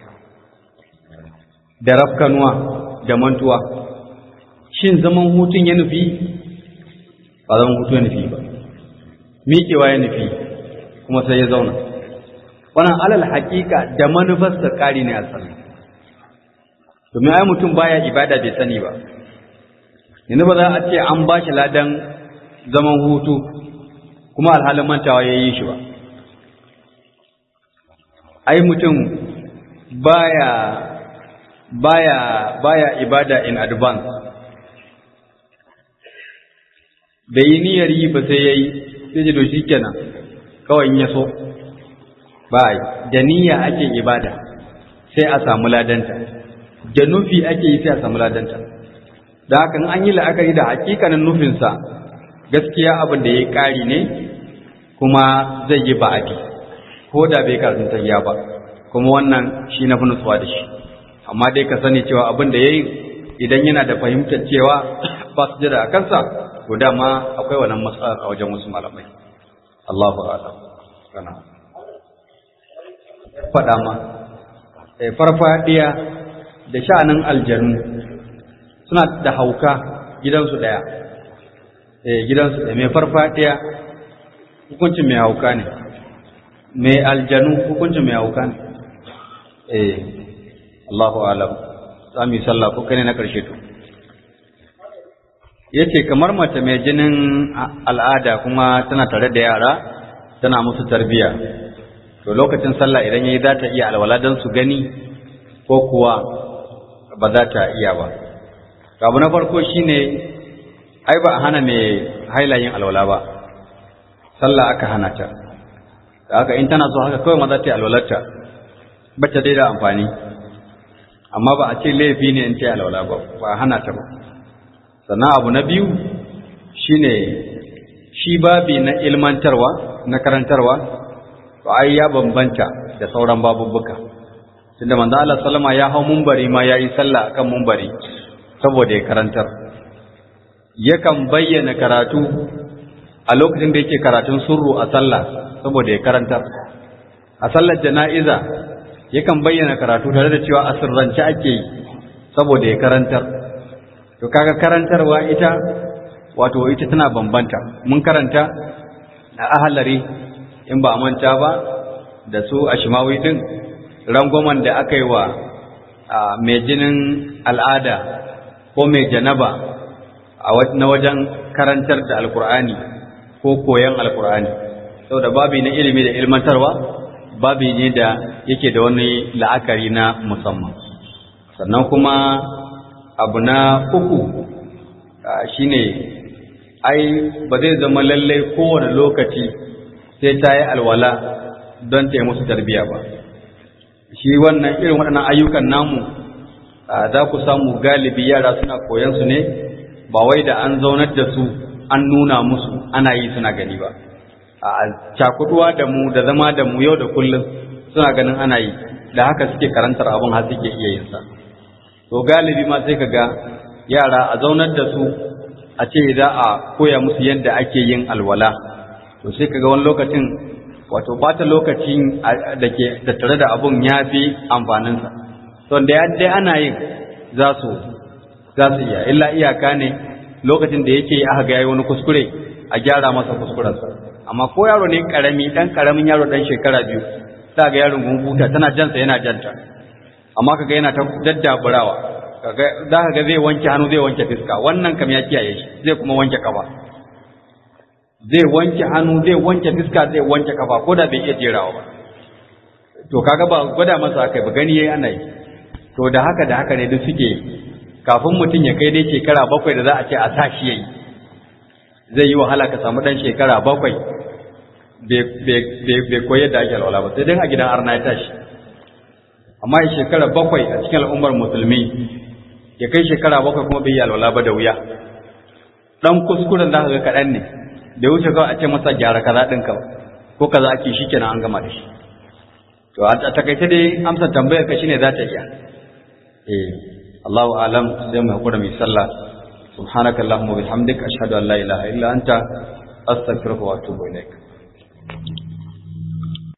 da rafkanuwa da mantuwa, shin zaman hutun ya nufi? Ba zaman hutu ya nufi ba. miƙewa ya nufi kuma sai ya zauna. Wannan alal haƙiƙa da manufarsa ƙari ne a sallah. Domin ai mutum baya ibada bai sani ba. Yanzu ba za a ce an ba shi ladan zaman hutu kuma alhalin mantawa ya yi shi ba. Ai mutum baya ibada in advance. Da yi niyyar yi ba sai ya yi, sai ji doshi kenan kawai in ya so. Ba da niyya ake ibada sai a samu ladanta, da nufi ake yi sai a samu ladanta. Da hakan an yi la'akari da hakikanin nufinsa gaskiya abin da ya yi ƙari ne kuma zai yi ba'adi ko da bai karatun tahiya ba, kuma wannan shi na fi nutsuwa da shi. Amma dai ka sani cewa abin da ya yi idan yana da fahimtar cewa ba su jira a kansa, to dama akwai wannan matsala a wajen wasu malamai. Allahu a'lam. Kana faɗa ma farfadiya da sha'anin aljanu suna da hauka gidansu ɗaya. Gidansu ɗaya. Mai farfadiya hukuncin mai hauka ne, mai aljanu hukuncin mai hauka ne. Allahu a'lam. Za mu yi sallah ko kai ne na ƙarshe to. Yace kamar mace mai jinin al'ada kuma tana tare da yara tana musu tarbiya, to lokacin sallah idan yayi za ta iya alwala don su gani ko kuwa ba za ta iya ba. Abu na farko shine ai ba a hana mai hailayin alwala ba, sallah aka hana ta. Da haka in tana so haka kawai ma za ta yi alwalarta, bacce dai da amfani, amma ba a ce laifi ne in ta yi alwala ba, ba a hana ta ba. Sannan abu na biyu shine shi babi na ilmantarwa na karantarwa, to ai ya bambanta da sauran babubbuka. Tunda manzo Allah sallama ya hau munbari ma yayi sallah akan munbari saboda ya karantar. Yakan bayyana karatu a lokacin da yake karatun surru a sallah saboda ya karantar. A sallar jana'iza yakan bayyana karatu tare da cewa asirrance ake yi saboda ya karantar. To kaga karantarwa ita wato ita tana bambanta. Mun karanta a ahalari in ba manta ba da su ashmawi din rangwamen da aka yi wa mai jinin al'ada ko mai janaba na wajen karantar da alkur'ani ko koyon alkur'ani. Saboda babi na ilimi da ilmantarwa babi ne da yake da wani la'akari na musamman. Sannan kuma abu na uku shine ai ba zai zama lallai kowane lokaci sai ta yi alwala don ta yi musu tarbiyya ba. Shi wannan irin waɗannan ayyukan namu za ku samu galibi yara suna koyan su ne ba wai da an zaunar da su an nuna musu ana yi suna gani ba. A cakuduwa da mu da zama da mu yau da kullum suna ganin ana yi, da haka suke karantar abin har suke iya yin sa. To galibi ma sai kaga yara a zaunar da su a ce za a koya musu yadda ake yin alwala, to sai kaga wani lokacin wato bata lokacin da ke tattare da abun ya fi amfaninsa. To da yadda ana yin za su iya, illa iyaka ne lokacin da yake aka ga yayi wani kuskure a gyara masa kuskurensa. Amma ko yaro ne karami, dan karamin yaro dan shekara 2, sai ga yaron gunguta tana jansa yana janta, amma kaga yana ta daddaburawa, kaga za ka ga zai wanke hannu zai wanke fiska, wannan kam ya kiyaye shi, zai kuma wanke kafa, zai wanke hannu zai wanke fiska zai wanke kafa ko da bai iya jerawa ba. To kaga ba gwada masa akai ba, gani yayi ana yi. To da haka ne duk suke kafin mutum ya kai dai shekara 7 da za a ce a sa shi yayi, zai yi wahala ka samu dan shekara 7 bai koyar da ake alwala ba, sai dai a gidan arna ya tashi. Amma ya shekara 7 a cikin al'ummar musulmi, ya kai shekara 7 kuma bai yi alwala ba da wuya. Dan kuskuren da ga kaɗan ne, da wuce kawai a ce masa gyara kaza ɗinka ko kaza ake shi kenan an gama da shi. To a takaice dai amsar tambayar ka shine za ta iya. Allahu alam, sai mu hakura mai sallah. Subhanaka Allahumma wa bihamdika ashhadu an la ilaha illa anta astaghfiruka wa atubu ilaik.